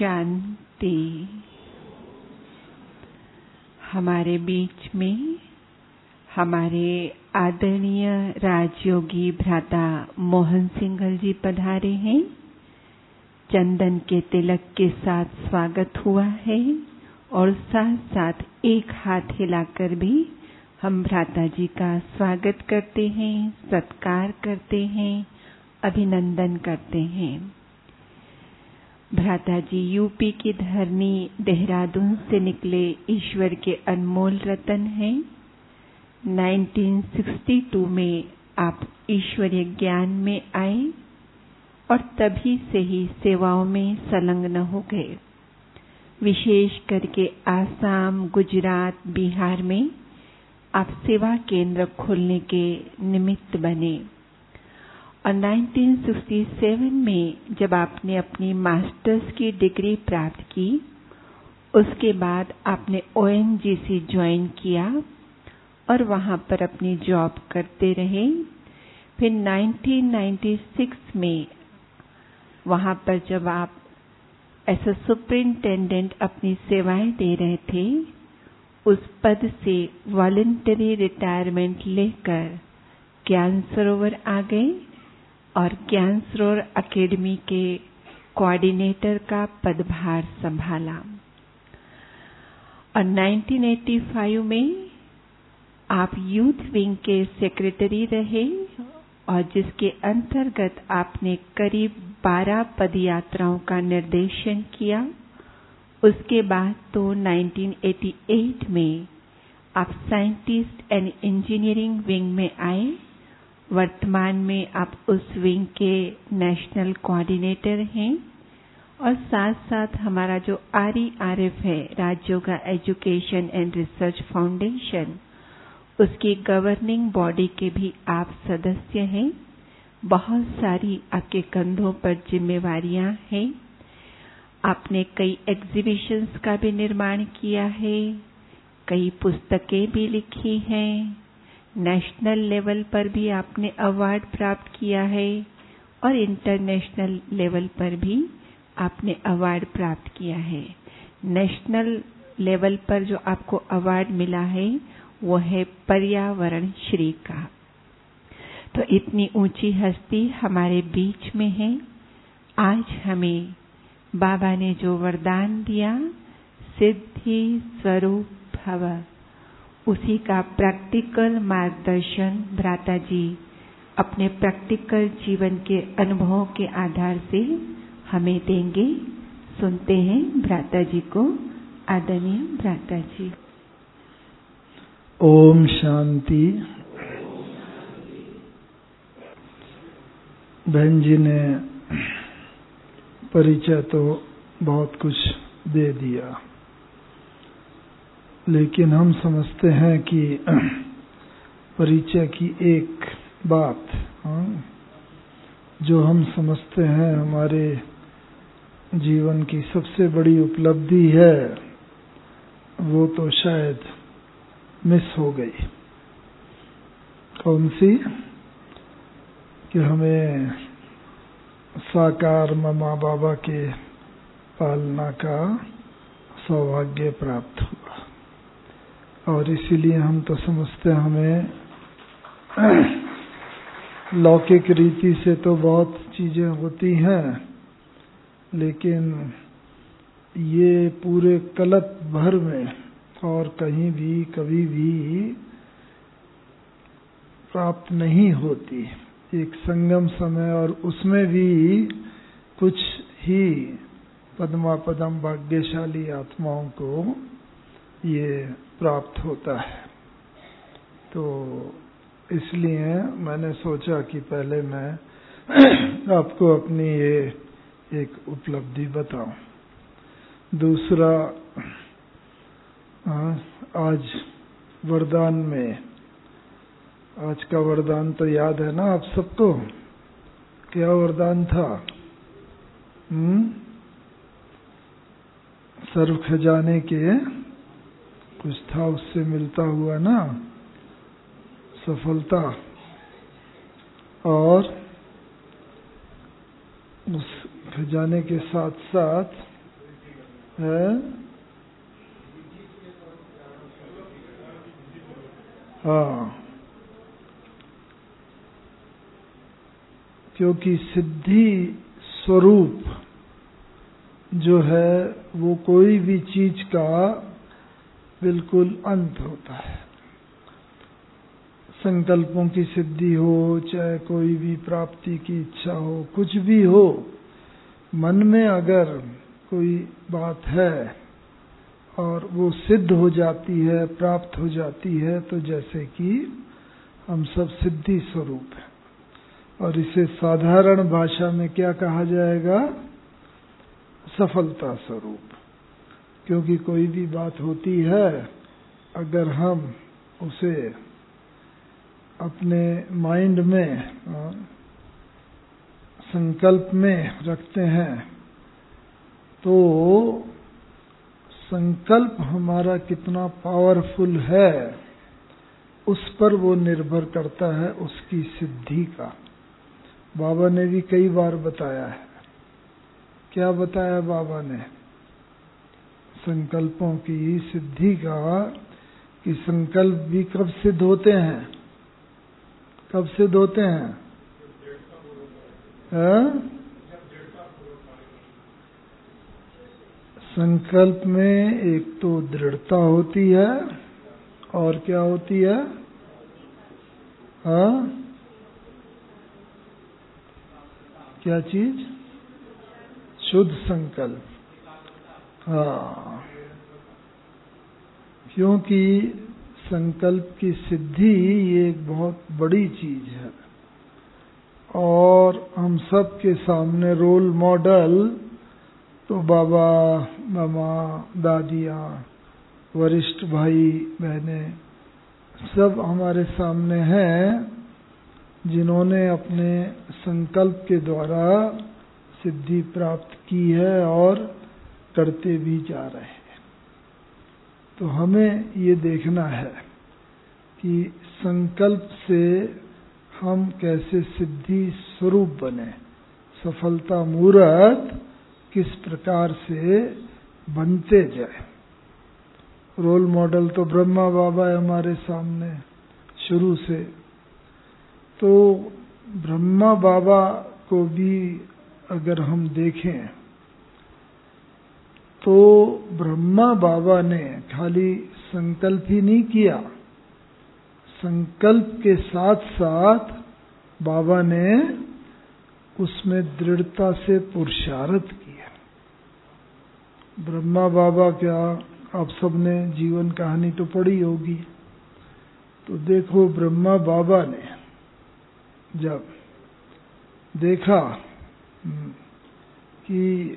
शांति। हमारे बीच में हमारे आदरणीय राजयोगी भ्राता मोहन सिंघल जी पधारे हैं। चंदन के तिलक के साथ स्वागत हुआ है और साथ साथ एक हाथ हिलाकर भी हम भ्राता जी का स्वागत करते हैं, सत्कार करते हैं, अभिनंदन करते हैं। भ्राता जी यूपी की धरनी देहरादून से निकले ईश्वर के अनमोल रतन हैं। 1962 में आप ईश्वरीय ज्ञान में आए और तभी से ही सेवाओं में संलग्न हो गए। विशेष करके आसाम, गुजरात, बिहार में आप सेवा केंद्र खोलने के निमित्त बने और 1967 में जब आपने अपनी मास्टर्स की डिग्री प्राप्त की, उसके बाद आपने ONGC ज्वाइन किया और वहां पर अपनी जॉब करते रहे। फिर 1996 में वहां पर जब आप एज अ सुपरिंटेंडेंट अपनी सेवाएं दे रहे थे, उस पद से वॉलंटरी रिटायरमेंट लेकर ज्ञान सरोवर आ गए और ज्ञान सरोवर एकेडमी के कोऑर्डिनेटर का पदभार संभाला। और 1985 में आप यूथ विंग के सेक्रेटरी रहे और जिसके अंतर्गत आपने करीब 12 पदयात्राओं का निर्देशन किया। उसके बाद तो 1988 में आप साइंटिस्ट एंड इंजीनियरिंग विंग में आए। वर्तमान में आप उस विंग के नेशनल कोऑर्डिनेटर हैं और साथ साथ हमारा जो RERF है, Rajyoga education and research foundation, उसकी गवर्निंग बॉडी के भी आप सदस्य हैं। बहुत सारी आपके कंधों पर जिम्मेवारियां हैं। आपने कई एग्जीबिशंस का भी निर्माण किया है, कई पुस्तकें भी लिखी हैं, नेशनल लेवल पर भी आपने अवार्ड प्राप्त किया है और इंटरनेशनल लेवल पर भी आपने अवार्ड प्राप्त किया है। नेशनल लेवल पर जो आपको अवार्ड मिला है वो है पर्यावरण श्री का। तो इतनी ऊंची हस्ती हमारे बीच में है। आज हमें बाबा ने जो वरदान दिया, सिद्धि स्वरूप भव, उसी का प्रैक्टिकल मार्गदर्शन भ्राता जी अपने प्रैक्टिकल जीवन के अनुभवों के आधार से हमें देंगे। सुनते हैं भ्राता जी को। आदरणीय भ्राता जी। ओम शांति। बहन जी ने परिचय तो बहुत कुछ दे दिया, लेकिन हम समझते हैं कि परिचय की एक बात जो हम समझते हैं हमारे जीवन की सबसे बड़ी उपलब्धि है, वो तो शायद मिस हो गई। कौन सी? कि हमें साकार मामा बाबा के पालना का सौभाग्य प्राप्त हुआ और इसीलिए हम तो समझते हैं हमें लौकिक रीति से तो बहुत चीजें होती हैं, लेकिन ये पूरे कल्प भर में और कहीं भी कभी भी प्राप्त नहीं होती। एक संगम समय और उसमें भी कुछ ही पद्मापदम भाग्यशाली आत्माओं को ये प्राप्त होता है। तो इसलिए मैंने सोचा कि पहले मैं आपको अपनी ये एक उपलब्धि बताऊं। दूसरा, आज वरदान में, आज का वरदान तो याद है ना आप सबको? क्या वरदान था? सर्व खजाने के कुछ था, उससे मिलता हुआ ना सफलता, और उस खजाने के साथ साथ है? हाँ, क्योंकि सिद्धि स्वरूप जो है वो कोई भी चीज का बिल्कुल अंत होता है। संकल्पों की सिद्धि हो, चाहे कोई भी प्राप्ति की इच्छा हो, कुछ भी हो, मन में अगर कोई बात है और वो सिद्ध हो जाती है, प्राप्त हो जाती है, तो जैसे कि हम सब सिद्धि स्वरूप हैं। और इसे साधारण भाषा में क्या कहा जाएगा? सफलता स्वरूप। क्योंकि कोई भी बात होती है, अगर हम उसे अपने माइंड में, संकल्प में रखते हैं, तो संकल्प हमारा कितना पावरफुल है उस पर वो निर्भर करता है, उसकी सिद्धि का। बाबा ने भी कई बार बताया है। क्या बताया बाबा ने? संकल्पों की सिद्धि का, कि संकल्प भी कब सिद्ध होते हैं? कब सिद्ध होते हैं? संकल्प में एक तो दृढ़ता होती है, और क्या होती है? हाँ, क्या चीज? शुद्ध संकल्प। हाँ, क्योंकि संकल्प की सिद्धि ये एक बहुत बड़ी चीज है, और हम सब के सामने रोल मॉडल तो बाबा, मामा, दादियाँ, वरिष्ठ भाई बहनें सब हमारे सामने हैं, जिन्होंने अपने संकल्प के द्वारा सिद्धि प्राप्त की है और करते भी जा रहे हैं। तो हमें ये देखना है कि संकल्प से हम कैसे सिद्धि स्वरूप बने, सफलता मूर्त किस प्रकार से बनते जाए। रोल मॉडल तो ब्रह्मा बाबा है हमारे सामने शुरू से। तो ब्रह्मा बाबा को भी अगर हम देखें, तो ब्रह्मा बाबा ने खाली संकल्प ही नहीं किया, संकल्प के साथ साथ बाबा ने उसमें दृढ़ता से पुरुषार्थ किया। ब्रह्मा बाबा, क्या आप सबने जीवन कहानी तो पढ़ी होगी, तो देखो ब्रह्मा बाबा ने जब देखा कि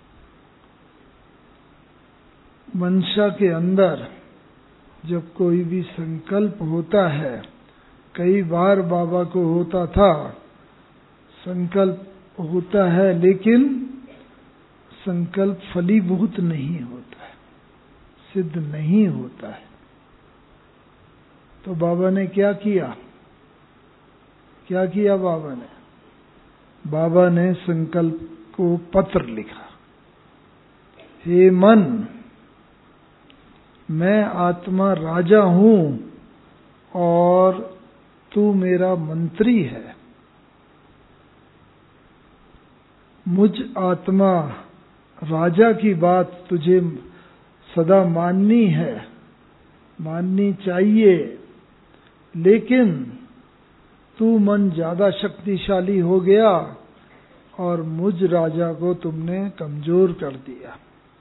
मंशा के अंदर जब कोई भी संकल्प होता है, कई बार बाबा को होता था, संकल्प होता है लेकिन संकल्प फलीभूत नहीं होता है, सिद्ध नहीं होता है। तो बाबा ने क्या किया? क्या किया बाबा ने? बाबा ने संकल्प को पत्र लिखा, हे मन, मैं आत्मा राजा हूं और तू मेरा मंत्री है। मुझ आत्मा राजा की बात तुझे सदा माननी है, माननी चाहिए, लेकिन तू मन ज्यादा शक्तिशाली हो गया और मुझ राजा को तुमने कमजोर कर दिया।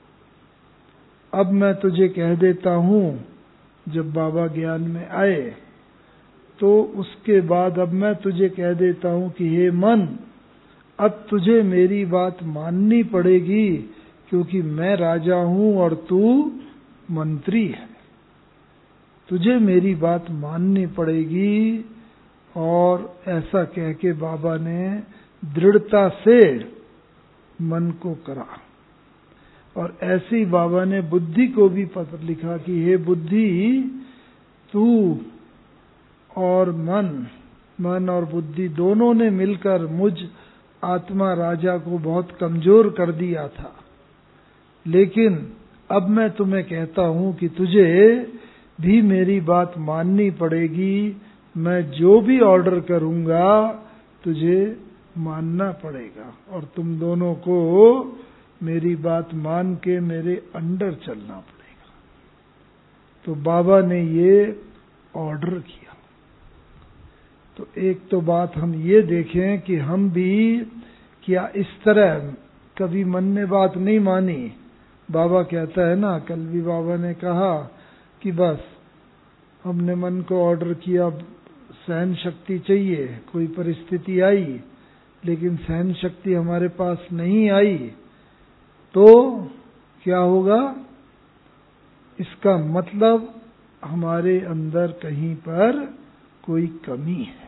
अब मैं तुझे कह देता हूं, जब बाबा ज्ञान में आए तो उसके बाद अब मैं तुझे कह देता हूं कि हे मन, अब तुझे मेरी बात माननी पड़ेगी, क्योंकि मैं राजा हूं और तू मंत्री है। तुझे मेरी बात माननी पड़ेगी। और ऐसा कह के बाबा ने दृढ़ता से मन को करा। और ऐसे ही बाबा ने बुद्धि को भी पत्र लिखा कि हे बुद्धि, तू और मन और बुद्धि दोनों ने मिलकर मुझ आत्मा राजा को बहुत कमजोर कर दिया था, लेकिन अब मैं तुम्हें कहता हूं कि तुझे भी मेरी बात माननी पड़ेगी। मैं जो भी ऑर्डर करूंगा तुझे मानना पड़ेगा और तुम दोनों को मेरी बात मान के मेरे अंडर चलना पड़ेगा। तो बाबा ने ये ऑर्डर किया। तो एक तो बात हम ये देखें कि हम भी क्या इस तरह कभी मन ने बात नहीं मानी। बाबा कहता है ना, कल भी बाबा ने कहा कि बस हमने मन को ऑर्डर किया, सहन शक्ति चाहिए, कोई परिस्थिति आई लेकिन सहन शक्ति हमारे पास नहीं आई, तो क्या होगा? इसका मतलब हमारे अंदर कहीं पर कोई कमी है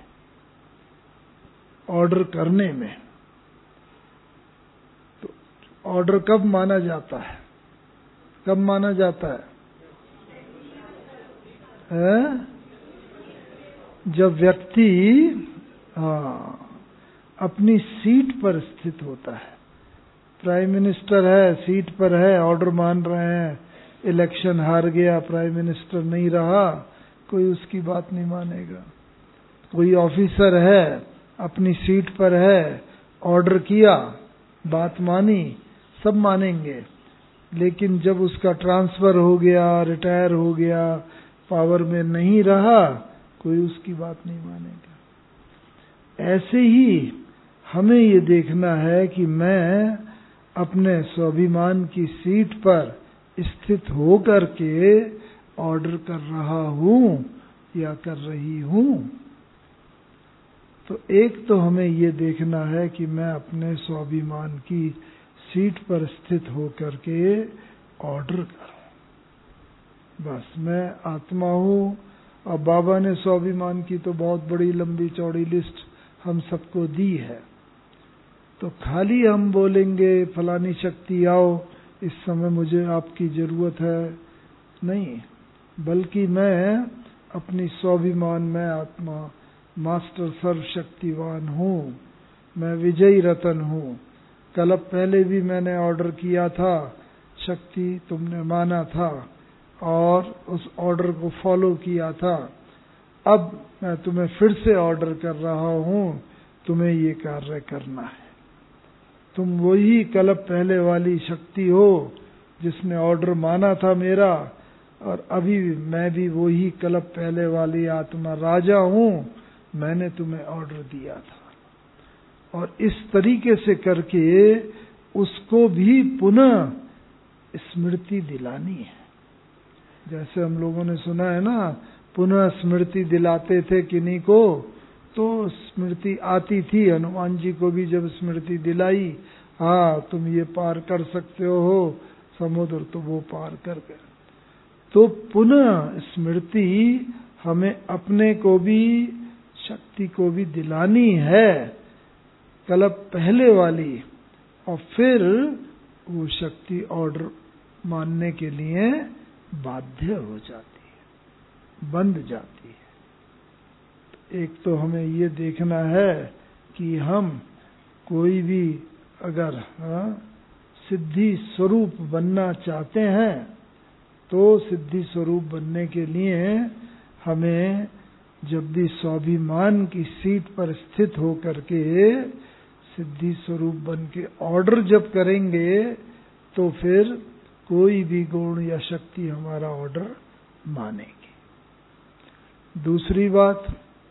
ऑर्डर करने में। तो ऑर्डर कब माना जाता है? कब माना जाता है? जब व्यक्ति अपनी सीट पर स्थित होता है। प्राइम मिनिस्टर है, सीट पर है, ऑर्डर मान रहे हैं, इलेक्शन हार गया, प्राइम मिनिस्टर नहीं रहा, कोई उसकी बात नहीं मानेगा। कोई ऑफिसर है, अपनी सीट पर है, ऑर्डर किया, बात मानी, सब मानेंगे। लेकिन जब उसका ट्रांसफर हो गया, रिटायर हो गया, पावर में नहीं रहा, कोई उसकी बात नहीं मानेगा। ऐसे ही हमें ये देखना है कि मैं अपने स्वाभिमान की सीट पर स्थित होकर के ऑर्डर कर रहा हूं या कर रही हूं। तो एक तो हमें ये देखना है कि मैं अपने स्वाभिमान की सीट पर स्थित होकर के ऑर्डर करूं। बस मैं आत्मा हूं। और बाबा ने स्वाभिमान की तो बहुत बड़ी लंबी चौड़ी लिस्ट हम सबको दी है। तो खाली हम बोलेंगे फलानी शक्ति आओ, इस समय मुझे आपकी जरूरत है, नहीं, बल्कि मैं अपनी स्वाभिमान, मैं आत्मा मास्टर सर्वशक्तिवान हूं, मैं विजयी रतन हूं। कल पहले भी मैंने ऑर्डर किया था, शक्ति तुमने माना था और उस ऑर्डर को फॉलो किया था। अब मैं तुम्हें फिर से ऑर्डर कर रहा हूं, तुम्हें ये कार्य करना है। तुम वही कल पहले वाली शक्ति हो जिसने ऑर्डर माना था मेरा, और अभी मैं भी वही कल पहले वाली आत्मा राजा हूं, मैंने तुम्हें ऑर्डर दिया था। और इस तरीके से करके उसको भी पुनः स्मृति दिलानी है। जैसे हम लोगों ने सुना है ना, पुनः स्मृति दिलाते थे किन्हीं को, तो स्मृति आती थी। हनुमान जी को भी जब स्मृति दिलाई, हाँ तुम ये पार कर सकते हो समुद्र, तो वो पार कर गए। तो पुनः स्मृति हमें अपने को भी, शक्ति को भी दिलानी है, कल पहले वाली, और फिर वो शक्ति ऑर्डर मानने के लिए बाध्य हो जाती है, बंध जाती है। एक तो हमें ये देखना है कि हम कोई भी अगर सिद्धि स्वरूप बनना चाहते हैं, तो सिद्धि स्वरूप बनने के लिए हमें जब भी स्वाभिमान की सीट पर स्थित होकर के सिद्धि स्वरूप बन के ऑर्डर जब करेंगे, तो फिर कोई भी गुण या शक्ति हमारा ऑर्डर मानेगी। दूसरी बात,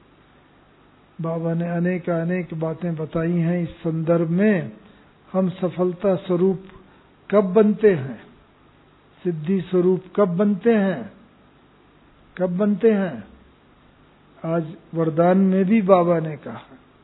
बाबा ने अनेक बातें बताई हैं इस संदर्भ में। हम सफलता स्वरूप कब बनते हैं? सिद्धि स्वरूप कब बनते हैं? कब बनते हैं? आज वरदान में भी बाबा ने कहा,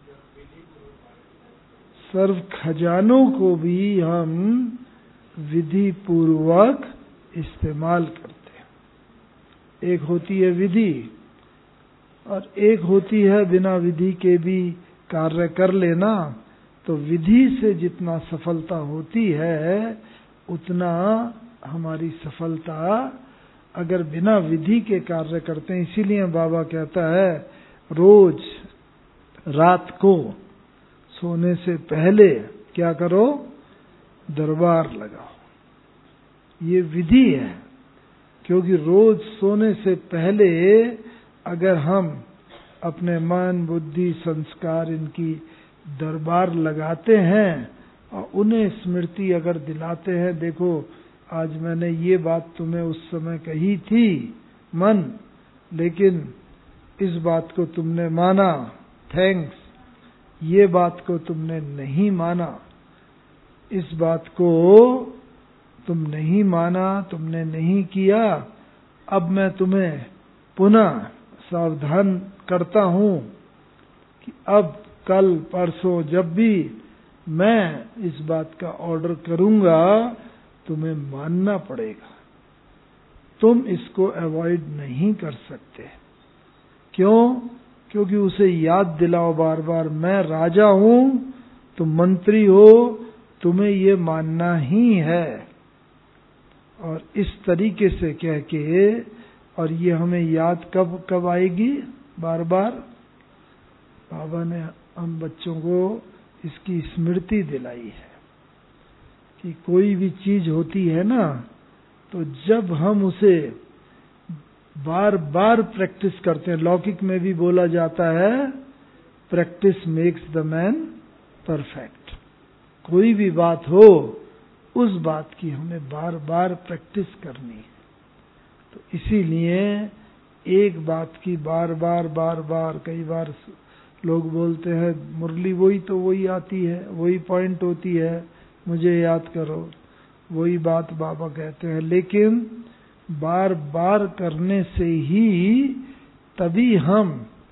सर्व खजानों को भी हम विधि पूर्वक इस्तेमाल करते हैं। एक होती है विधि और एक होती है बिना विधि के भी कार्य कर लेना। तो विधि से जितना सफलता होती है, उतना हमारी सफलता अगर बिना विधि के कार्य करते हैं। इसीलिए बाबा कहता है, रोज रात को सोने से पहले क्या करो? दरबार लगाओ। ये विधि है, क्योंकि रोज सोने से पहले अगर हम अपने मन, बुद्धि, संस्कार इनकी दरबार लगाते हैं और उन्हें स्मृति अगर दिलाते हैं, देखो आज मैंने ये बात तुम्हें उस समय कही थी मन, लेकिन इस बात को तुमने माना, थैंक्स, ये बात को तुमने नहीं माना, इस बात को तुम नहीं माना, तुमने नहीं किया, अब मैं तुम्हें पुनः सावधान करता हूं कि अब कल परसों जब भी मैं इस बात का ऑर्डर करूंगा तुम्हें मानना पड़ेगा, तुम इसको अवॉइड नहीं कर सकते। क्यों? क्योंकि उसे याद दिलाओ बार बार, मैं राजा हूं, तुम मंत्री हो, तुम्हें ये मानना ही है। और इस तरीके से कह के, और ये हमें याद कब कब आएगी बार बार? बाबा ने हम बच्चों को इसकी स्मृति दिलाई है कि कोई भी चीज होती है ना, तो जब हम उसे बार बार प्रैक्टिस करते हैं, लौकिक में भी बोला जाता है practice makes the man perfect. कोई भी बात हो, उस बात की हमें बार बार प्रैक्टिस करनी है। तो इसीलिए एक बात की बार बार, कई बार लोग बोलते हैं मुरली वही तो वही आती है, वही पॉइंट होती है, मुझे याद करो, वही बात बाबा कहते हैं। लेकिन बार बार करने से ही तभी हम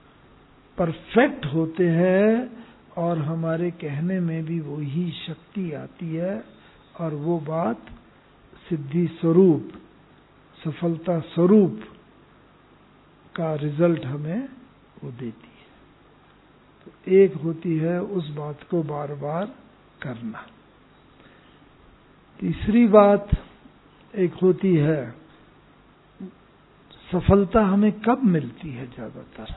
परफेक्ट होते हैं और हमारे कहने में भी वही शक्ति आती है और वो बात सिद्धि स्वरूप, सफलता स्वरूप का रिजल्ट हमें वो देती है। तो एक होती है उस बात को बार बार करना। तीसरी बात एक होती है, सफलता हमें कब मिलती है? ज्यादातर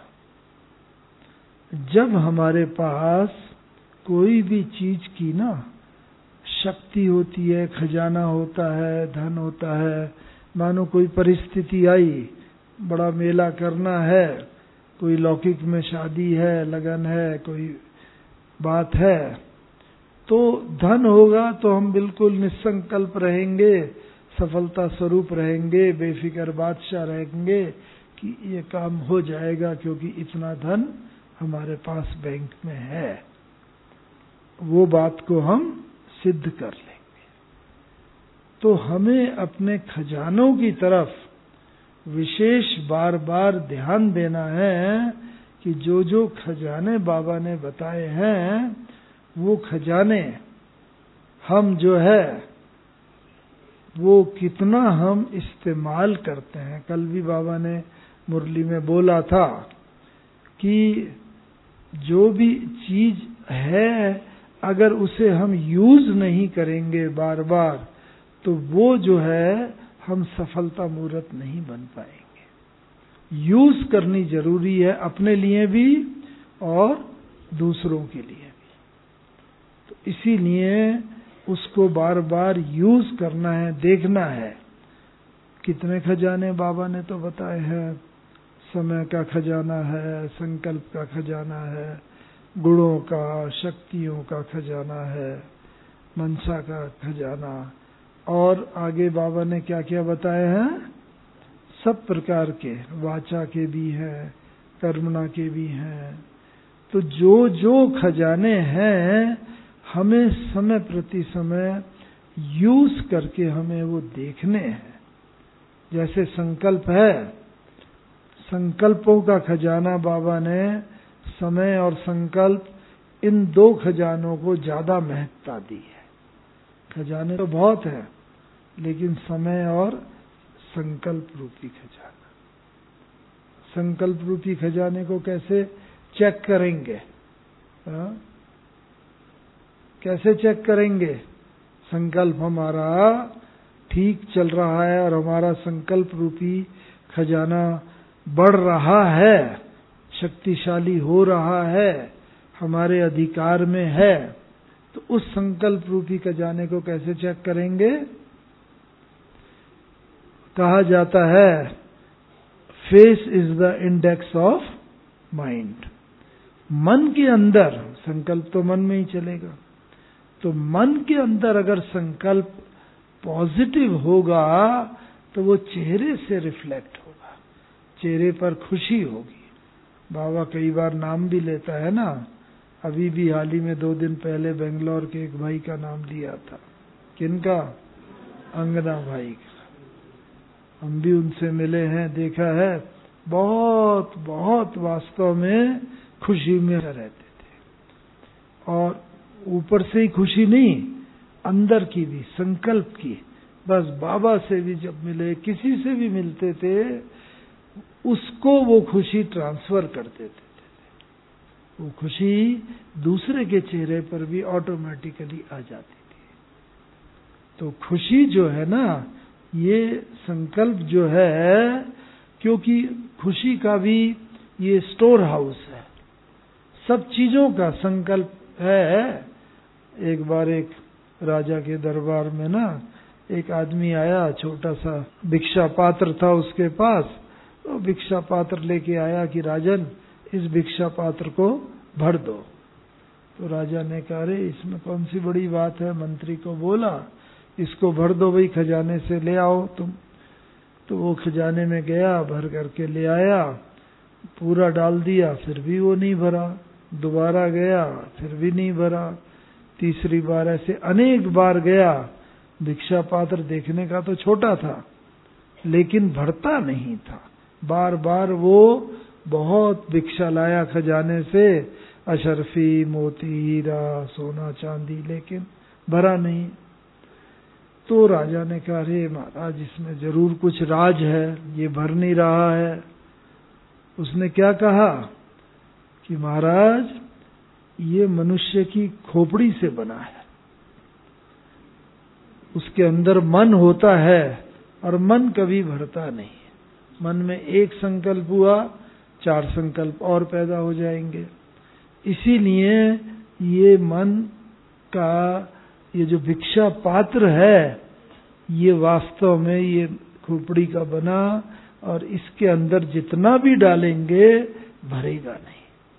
जब हमारे पास कोई भी चीज की ना शक्ति होती है, खजाना होता है, धन होता है। मानो कोई परिस्थिति आई, बड़ा मेला करना है, कोई लौकिक में शादी है, लगन है, कोई बात है, तो धन होगा तो हम बिल्कुल निसंकल्प रहेंगे, सफलता स्वरूप रहेंगे, बेफिक्र बादशाह रहेंगे कि ये काम हो जाएगा क्योंकि इतना धन हमारे पास बैंक में है। वो बात को हम सिद्ध कर लेंगे। तो हमें अपने खजानों की तरफ विशेष बार बार ध्यान देना है कि जो जो खजाने बाबा ने बताए हैं, वो खजाने हम जो है वो कितना हम इस्तेमाल करते हैं। कल भी बाबा ने मुरली में बोला था कि जो भी चीज है, अगर उसे हम यूज नहीं करेंगे बार बार, तो वो जो है हम सफलता मूर्त नहीं बन पाएंगे। यूज करनी जरूरी है, अपने लिए भी और दूसरों के लिए भी। तो इसीलिए उसको बार बार यूज करना है, देखना है। कितने खजाने बाबा ने तो बताए हैं। समय का खजाना है, संकल्प का खजाना है, गुणों का, शक्तियों का खजाना है, मनसा का खजाना, और आगे बाबा ने क्या क्या बताए हैं? सब प्रकार के, वाचा के भी हैं, कर्मणा के भी हैं। तो जो जो खजाने हैं, हमें समय प्रति समय यूज करके हमें वो देखने हैं। जैसे संकल्प है, संकल्पों का खजाना बाबा ने समय और संकल्प, इन दो खजानों को ज्यादा महत्ता दी है। खजाने तो बहुत हैं, लेकिन समय और संकल्प रूपी खजाना। संकल्प रूपी खजाने को कैसे चेक करेंगे? कैसे चेक करेंगे? संकल्प हमारा ठीक चल रहा है और हमारा संकल्प रूपी खजाना बढ़ रहा है, शक्तिशाली हो रहा है, हमारे अधिकार में है, तो उस संकल्प रूपी खजाने को कैसे चेक करेंगे? कहा जाता है face is the index of mind. मन के अंदर संकल्प तो मन में ही चलेगा, तो मन के अंदर अगर संकल्प पॉजिटिव होगा तो वो चेहरे से रिफ्लेक्ट होगा, चेहरे पर खुशी होगी। बाबा कई बार नाम भी लेता है ना, अभी भी हाल ही में 2 दिन पहले बेंगलोर के एक भाई का नाम लिया था। किनका? अंगना भाई का। हम भी उनसे मिले हैं, देखा है, बहुत बहुत वास्तव में खुशी में रहते थे। और ऊपर से ही खुशी नहीं, अंदर की भी, संकल्प की। बस बाबा से भी जब मिले, किसी से भी मिलते थे, उसको वो खुशी ट्रांसफर कर देते थे। वो खुशी दूसरे के चेहरे पर भी ऑटोमेटिकली आ जाती थी। तो खुशी जो है ना, ये संकल्प जो है, क्योंकि खुशी का भी ये स्टोर हाउस है, सब चीजों का संकल्प है। एक बार एक राजा के दरबार में ना एक आदमी आया, छोटा सा भिक्षा पात्र था उसके पास। तो भिक्षा पात्र लेके आया कि राजन इस भिक्षा पात्र को भर दो। तो राजा ने कहा, अरे इसमें कौन सी बड़ी बात है। मंत्री को बोला, इसको भर दो भाई, खजाने से ले आओ तुम। तो वो खजाने में गया, भर करके ले आया, पूरा डाल दिया, फिर भी वो नहीं भरा। दोबारा गया, फिर भी नहीं भरा। तीसरी बार ऐसे अनेक बार गया। भिक्षा पात्र देखने का तो छोटा था, लेकिन भरता नहीं था। बार बार वो बहुत भिक्षा लाया खजाने से, अशरफी, मोती, हीरा, सोना, चांदी, लेकिन भरा नहीं। तो राजा ने कहा, अरे महाराज इसमें जरूर कुछ राज है, ये भर नहीं रहा है। उसने क्या कहा कि महाराज ये मनुष्य की खोपड़ी से बना है, उसके अंदर मन होता है और मन कभी भरता नहीं। मन में एक संकल्प हुआ, 4 संकल्प और पैदा हो जाएंगे। इसीलिए ये मन का ये जो भिक्षा पात्र है, ये वास्तव में ये खोपड़ी का बना, और इसके अंदर जितना भी डालेंगे भरेगा नहीं।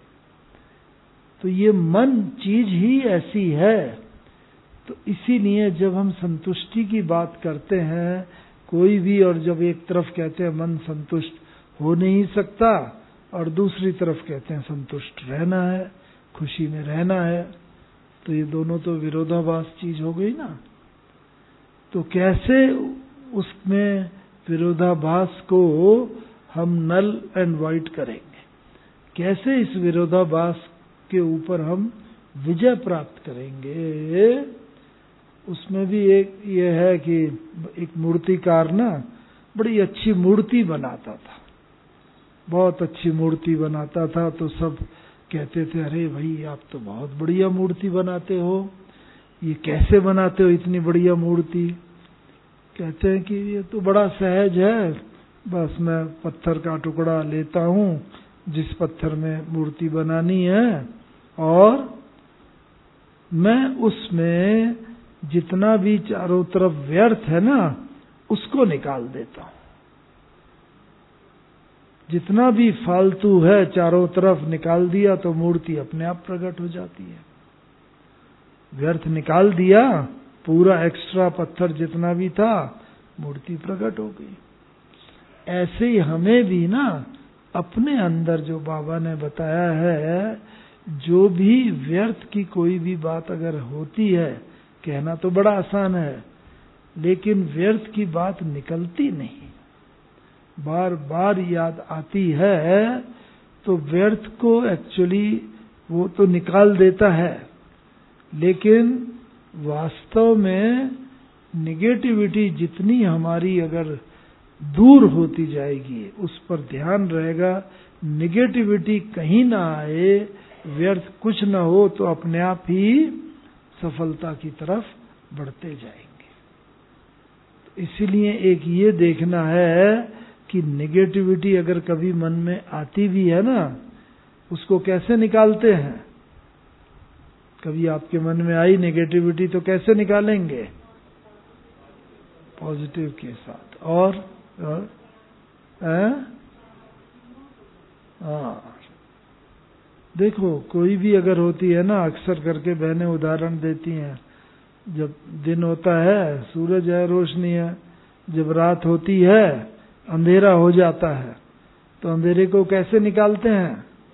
तो ये मन चीज ही ऐसी है। तो इसीलिए जब हम संतुष्टि की बात करते हैं कोई भी, और जब एक तरफ कहते हैं मन संतुष्ट हो नहीं सकता, और दूसरी तरफ कहते हैं संतुष्ट रहना है, खुशी में रहना है, तो ये दोनों तो विरोधाभास चीज हो गई ना। तो कैसे उसमें विरोधाभास को हम नल एंड वाइट करेंगे, कैसे इस विरोधाभास के ऊपर हम विजय प्राप्त करेंगे। उसमें भी एक ये है कि एक मूर्तिकार ना बड़ी अच्छी मूर्ति बनाता था, बहुत अच्छी मूर्ति बनाता था। तो सब कहते थे, अरे भाई आप तो बहुत बढ़िया मूर्ति बनाते हो, ये कैसे बनाते हो इतनी बढ़िया मूर्ति। कहते हैं कि ये तो बड़ा सहज है, बस मैं पत्थर का टुकड़ा लेता हूँ जिस पत्थर में मूर्ति बनानी है, और मैं उसमें जितना भी चारों तरफ व्यर्थ है ना उसको निकाल देता हूं। जितना भी फालतू है चारों तरफ निकाल दिया तो मूर्ति अपने आप प्रकट हो जाती है। व्यर्थ निकाल दिया, पूरा एक्स्ट्रा पत्थर जितना भी था, मूर्ति प्रकट हो गई। ऐसे ही हमें भी ना अपने अंदर जो बाबा ने बताया है, जो भी व्यर्थ की कोई भी बात अगर होती है, कहना तो बड़ा आसान है, लेकिन व्यर्थ की बात निकलती नहीं, बार बार याद आती है, तो व्यर्थ को एक्चुअली वो तो निकाल देता है, लेकिन वास्तव में निगेटिविटी जितनी हमारी अगर दूर होती जाएगी, उस पर ध्यान रहेगा, निगेटिविटी कहीं ना आए, व्यर्थ कुछ ना हो, तो अपने आप ही सफलता की तरफ बढ़ते जाएंगे। तो इसीलिए एक ये देखना है कि निगेटिविटी अगर कभी मन में आती भी है ना, उसको कैसे निकालते हैं। कभी आपके मन में आई नेगेटिविटी तो कैसे निकालेंगे? पॉजिटिव के साथ। और हाँ, देखो कोई भी अगर होती है ना, अक्सर करके बहनें उदाहरण देती हैं, जब दिन होता है सूरज है, रोशनी है, जब रात होती है अंधेरा हो जाता है, तो अंधेरे को कैसे निकालते हैं?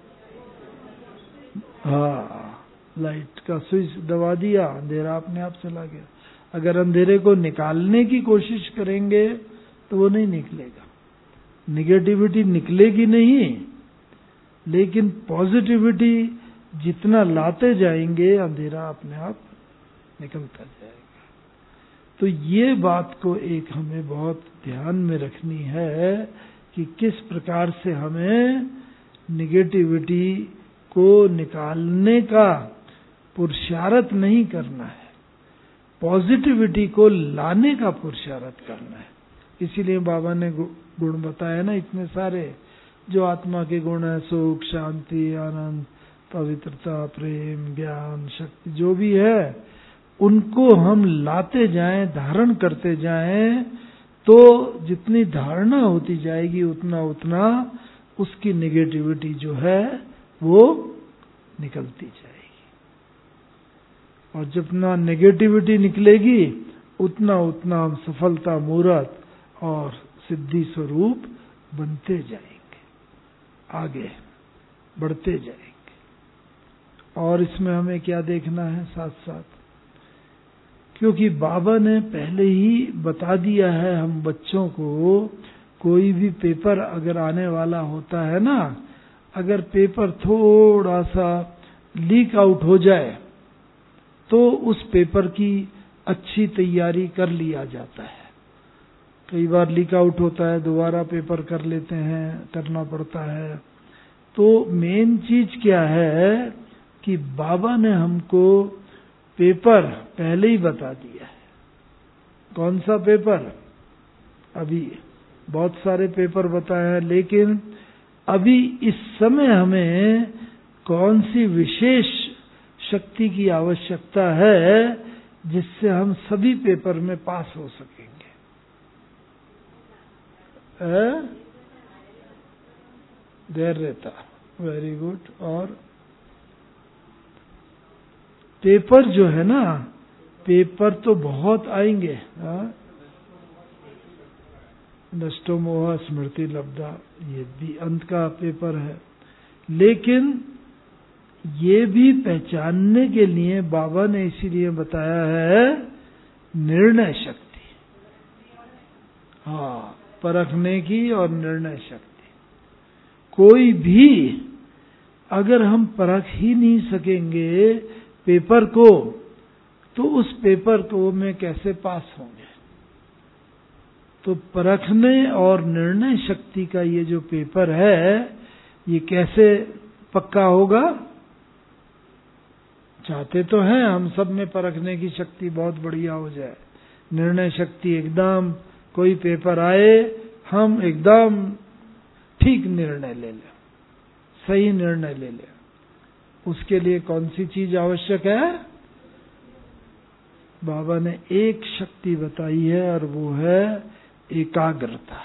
हाँ, लाइट का स्विच दबा दिया, अंधेरा अपने आप चला गया। अगर अंधेरे को निकालने की कोशिश करेंगे तो वो नहीं निकलेगा, निगेटिविटी निकलेगी नहीं, लेकिन पॉजिटिविटी जितना लाते जाएंगे अंधेरा अपने आप निकलता जाएगा। तो ये बात को एक हमें बहुत ध्यान में रखनी है कि किस प्रकार से हमें निगेटिविटी को निकालने का पुरुषार्थ नहीं करना है, पॉजिटिविटी को लाने का पुरुषार्थ करना है। इसीलिए बाबा ने गुण बताया ना इतने सारे, जो आत्मा के गुण है, सुख, शांति, आनंद, पवित्रता, प्रेम, ज्ञान, शक्ति, जो भी है उनको हम लाते जाएं, धारण करते जाएं, तो जितनी धारणा होती जाएगी उतना उतना उसकी नेगेटिविटी जो है वो निकलती जाएगी, और जितना नेगेटिविटी निकलेगी उतना उतना हम सफलता, मूर्त और सिद्धि स्वरूप बनते जाएंगे, आगे बढ़ते जाएंगे। और इसमें हमें क्या देखना है साथ साथ, क्योंकि बाबा ने पहले ही बता दिया है हम बच्चों को, कोई भी पेपर अगर आने वाला होता है ना, अगर पेपर थोड़ा सा लीक आउट हो जाए तो उस पेपर की अच्छी तैयारी कर लिया जाता है। कई बार लीक आउट होता है, दोबारा पेपर कर लेते हैं, करना पड़ता है। तो मेन चीज क्या है कि बाबा ने हमको पेपर पहले ही बता दिया है। कौन सा पेपर? अभी बहुत सारे पेपर बताए हैं, लेकिन अभी इस समय हमें कौन सी विशेष शक्ति की आवश्यकता है जिससे हम सभी पेपर में पास हो सकेंगे। धैर्यता, वेरी गुड। और पेपर जो है ना, पेपर तो बहुत आएंगे, नष्टो मोह स्मृति लब्धा, ये भी अंत का पेपर है, लेकिन ये भी पहचानने के लिए बाबा ने इसीलिए बताया है निर्णय शक्ति। हाँ, परखने की और निर्णय शक्ति। कोई भी अगर हम परख ही नहीं सकेंगे पेपर को, तो उस पेपर को में कैसे पास होंगे? तो परखने और निर्णय शक्ति का ये जो पेपर है, ये कैसे पक्का होगा? चाहते तो हैं हम सब में परखने की शक्ति बहुत बढ़िया हो जाए, निर्णय शक्ति एकदम, कोई पेपर आए हम एकदम ठीक निर्णय ले लें, सही निर्णय ले लें। उसके लिए कौन सी चीज आवश्यक है? बाबा ने एक शक्ति बताई है, और वो है एकाग्रता।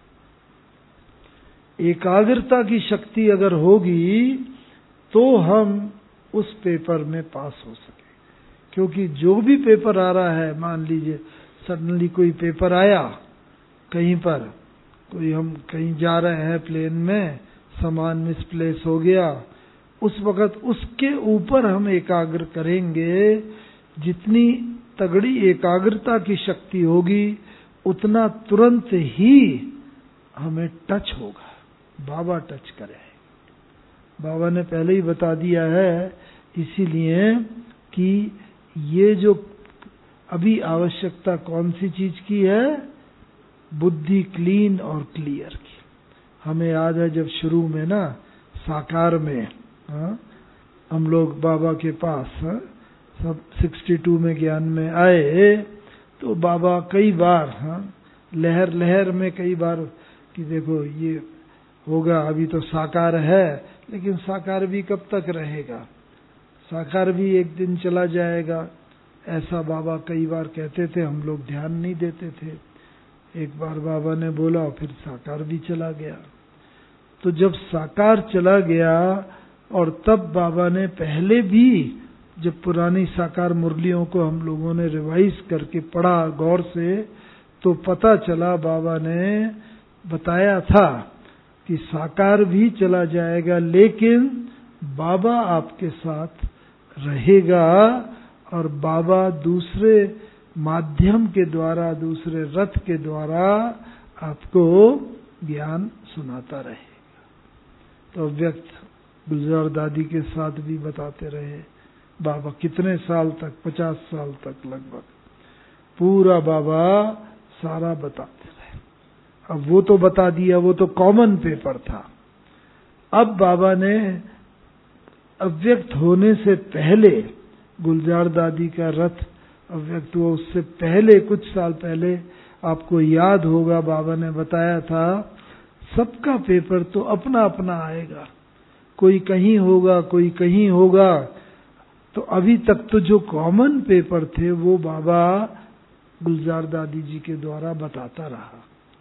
एकाग्रता की शक्ति अगर होगी तो हम उस पेपर में पास हो सके। क्योंकि जो भी पेपर आ रहा है, मान लीजिए सडनली कोई पेपर आया कहीं पर, कोई हम कहीं जा रहे हैं प्लेन में, सामान मिसप्लेस हो गया, उस वक्त उसके ऊपर हम एकाग्र करेंगे। जितनी तगड़ी एकाग्रता की शक्ति होगी उतना तुरंत ही हमें टच होगा, बाबा टच करे। बाबा ने पहले ही बता दिया है, इसीलिए कि ये जो अभी आवश्यकता कौन सी चीज की है? बुद्धि क्लीन और क्लियर की। हमें याद है जब शुरू में ना साकार में हम लोग बाबा के पास सब 62 में ज्ञान में आए, तो बाबा कई बार लहर लहर में कई बार कि देखो ये होगा, अभी तो साकार है, लेकिन साकार भी कब तक रहेगा, साकार भी एक दिन चला जाएगा। ऐसा बाबा कई बार कहते थे, हम लोग ध्यान नहीं देते थे। एक बार बाबा ने बोला, फिर साकार भी चला गया। तो जब साकार चला गया और तब बाबा ने पहले भी जब पुरानी साकार मुरलियों को हम लोगों ने रिवाइज करके पढ़ा गौर से, तो पता चला बाबा ने बताया था कि साकार भी चला जाएगा लेकिन बाबा आपके साथ रहेगा और बाबा दूसरे माध्यम के द्वारा, दूसरे रथ के द्वारा आपको ज्ञान सुनाता रहेगा। तो व्यक्त गुलजार दादी के साथ भी बताते रहे बाबा कितने साल तक, 50 साल तक लगभग पूरा बाबा सारा बताते रहे। अब वो तो बता दिया, वो तो कॉमन पेपर था। अब बाबा ने अव्यक्त होने से पहले, गुलजार दादी का रथ अव्यक्त हुआ उससे पहले, कुछ साल पहले, आपको याद होगा बाबा ने बताया था सबका पेपर तो अपना अपना आएगा, कोई कहीं होगा कोई कहीं होगा। तो अभी तक तो जो कॉमन पेपर थे वो बाबा गुलजार दादी जी के द्वारा बताता रहा,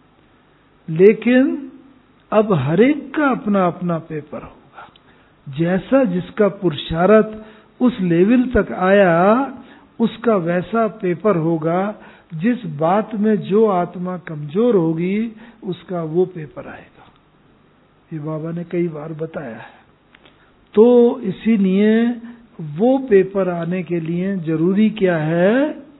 लेकिन अब हर एक का अपना अपना पेपर होगा। जैसा जिसका पुरुषार्थ उस लेवल तक आया उसका वैसा पेपर होगा। जिस बात में जो आत्मा कमजोर होगी उसका वो पेपर आएगा। ये बाबा ने कई बार बताया है। तो इसीलिए वो पेपर आने के लिए जरूरी क्या है,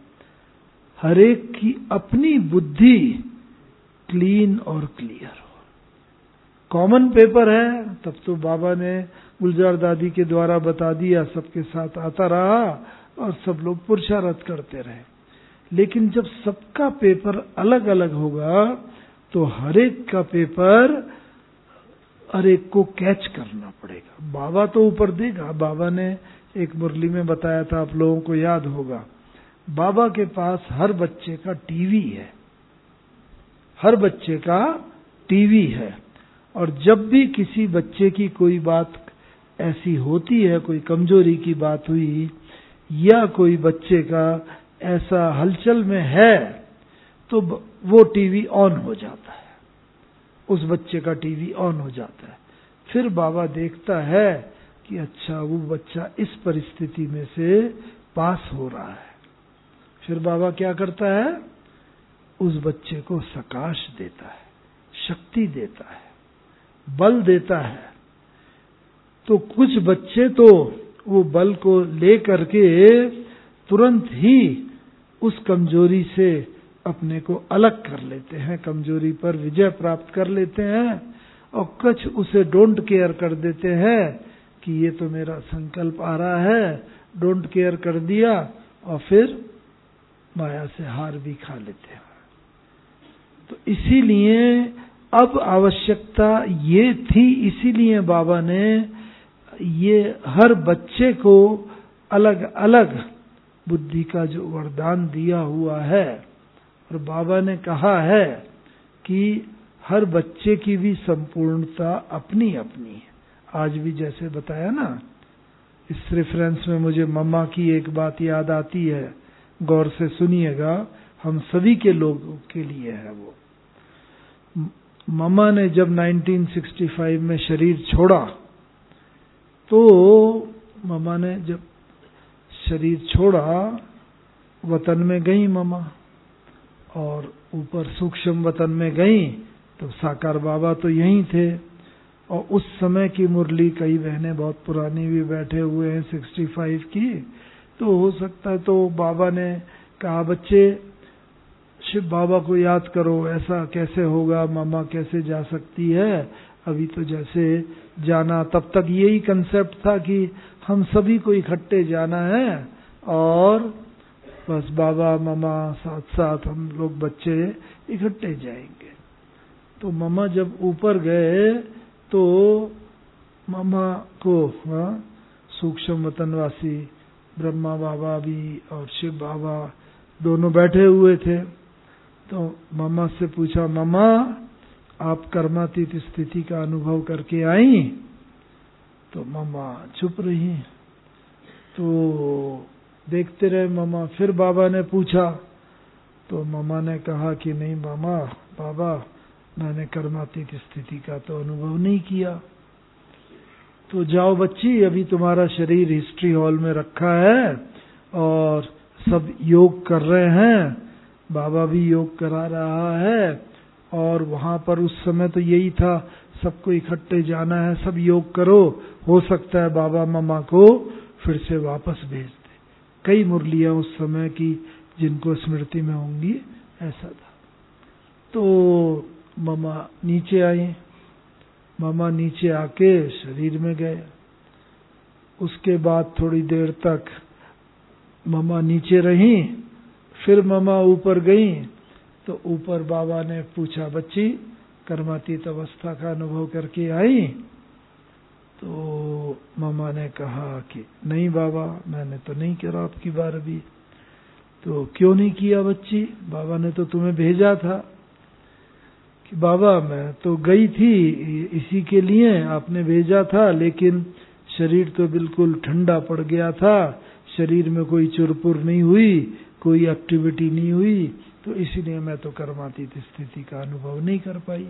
हर एक की अपनी बुद्धि क्लीन और क्लियर हो। कॉमन पेपर है तब तो बाबा ने गुलजार दादी के द्वारा बता दिया, सबके साथ आता रहा और सब लोग पुरुषार्थ करते रहे। लेकिन जब सबका पेपर अलग अलग होगा तो हर एक का पेपर हर एक को कैच करना पड़ेगा। बाबा तो ऊपर देगा। बाबा ने एक मुरली में बताया था, आप लोगों को याद होगा, बाबा के पास हर बच्चे का टीवी है, हर बच्चे का टीवी है। और जब भी किसी बच्चे की कोई बात ऐसी होती है, कोई कमजोरी की बात हुई या कोई बच्चे का ऐसा हलचल में है, तो वो टीवी ऑन हो जाता है, उस बच्चे का टीवी ऑन हो जाता है। फिर बाबा देखता है कि अच्छा वो बच्चा इस परिस्थिति में से पास हो रहा है। फिर बाबा क्या करता है, उस बच्चे को सकाश देता है, शक्ति देता है, बल देता है। तो कुछ बच्चे तो वो बल को ले करके तुरंत ही उस कमजोरी से अपने को अलग कर लेते हैं, कमजोरी पर विजय प्राप्त कर लेते हैं। और कुछ उसे डोंट केयर कर देते हैं कि ये तो मेरा संकल्प आ रहा है, डोंट केयर कर दिया और फिर माया से हार भी खा लेते हैं। तो इसीलिए अब आवश्यकता ये थी, इसीलिए बाबा ने ये हर बच्चे को अलग अलग बुद्धि का जो वरदान दिया हुआ है। और बाबा ने कहा है कि हर बच्चे की भी संपूर्णता अपनी अपनी है। आज भी जैसे बताया ना, इस रेफरेंस में मुझे मम्मा की एक बात याद आती है, गौर से सुनिएगा, हम सभी के लोगों के लिए है वो। मम्मा ने जब 1965 में शरीर छोड़ा, तो मम्मा ने जब शरीर छोड़ा, वतन में गई मम्मा, और ऊपर सूक्ष्म वतन में गई तो साकार बाबा तो यहीं थे। और उस समय की मुरली, कई बहनें बहुत पुरानी भी बैठे हुए हैं 65 की, तो हो सकता है तो बाबा ने कहा बच्चे शिव बाबा को याद करो, ऐसा कैसे होगा, मामा कैसे जा सकती है, अभी तो जैसे जाना, तब तक यही कंसेप्ट था कि हम सभी को इकट्ठे जाना है और बस बाबा मामा साथ साथ हम लोग बच्चे इकट्ठे जाएंगे। तो मामा जब ऊपर गए तो मामा को सूक्ष्म वतनवासी ब्रह्मा बाबा भी और शिव बाबा दोनों बैठे हुए थे। तो मामा से पूछा, मामा आप कर्मातीत स्थिति का अनुभव करके आई? तो मामा चुप रही। तो देखते रहे मामा। फिर बाबा ने पूछा, तो मामा ने कहा कि नहीं मामा, बाबा, मैंने कर्मातीत स्थिति का तो अनुभव नहीं किया। तो जाओ बच्ची, अभी तुम्हारा शरीर हिस्ट्री हॉल में रखा है और सब योग कर रहे हैं, बाबा भी योग करा रहा है, और वहां पर उस समय तो यही था, सबको इकट्ठे जाना है, सब योग करो, हो सकता है बाबा मामा को फिर से वापस भेज दे। कई मुरलियां उस समय की जिनको स्मृति में होंगी, ऐसा था। तो मामा नीचे आई, मामा नीचे आके शरीर में गए। उसके बाद थोड़ी देर तक मामा नीचे रही, फिर मामा ऊपर गई। तो ऊपर बाबा ने पूछा, बच्ची कर्मातीत अवस्था का अनुभव करके आई? तो मामा ने कहा कि नहीं बाबा, मैंने तो नहीं करा आपकी बार भी। तो क्यों नहीं किया बच्ची, बाबा ने तो तुम्हें भेजा था। कि बाबा मैं तो गई थी इसी के लिए, आपने भेजा था, लेकिन शरीर तो बिल्कुल ठंडा पड़ गया था, शरीर में कोई चुरपुर नहीं हुई, कोई एक्टिविटी नहीं हुई, तो इसीलिए मैं तो कर्मातीत स्थिति का अनुभव नहीं कर पाई।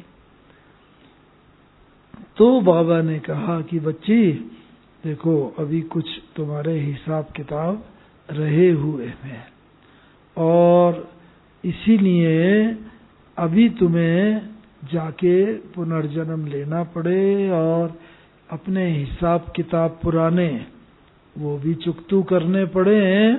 तो बाबा ने कहा कि बच्ची देखो, अभी कुछ तुम्हारे हिसाब किताब रहे हुए हैं, और इसीलिए अभी तुम्हें जाके पुनर्जन्म लेना पड़े और अपने हिसाब किताब पुराने वो भी चुकतू करने पड़े।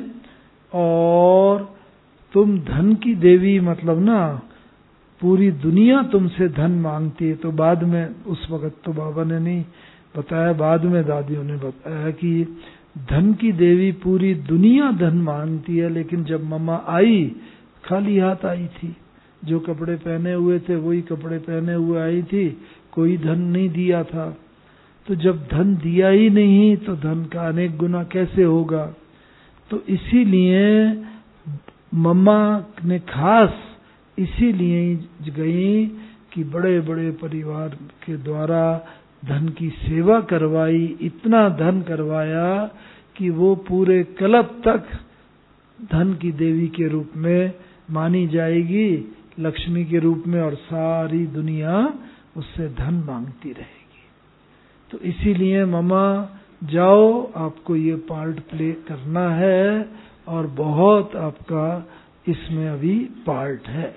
और तुम धन की देवी, मतलब ना पूरी दुनिया तुमसे धन मांगती है। तो बाद में, उस वक्त तो बाबा ने नहीं बताया, बाद में दादियों ने बताया कि धन की देवी पूरी दुनिया धन मांगती है, लेकिन जब मम्मा आई खाली हाथ आई थी, जो कपड़े पहने हुए थे वही कपड़े पहने हुए आई थी, कोई धन नहीं दिया था। तो जब धन दिया ही नहीं तो धन का अनेक गुना कैसे होगा। तो इसीलिए मम्मा ने खास इसीलिए गई कि बड़े बड़े परिवार के द्वारा धन की सेवा करवाई, इतना धन करवाया कि वो पूरे कल्प तक धन की देवी के रूप में मानी जाएगी, लक्ष्मी के रूप में, और सारी दुनिया उससे धन मांगती रहेगी। तो इसीलिए मम्मा जाओ, आपको ये पार्ट प्ले करना है, और बहुत आपका इसमें अभी पार्ट है।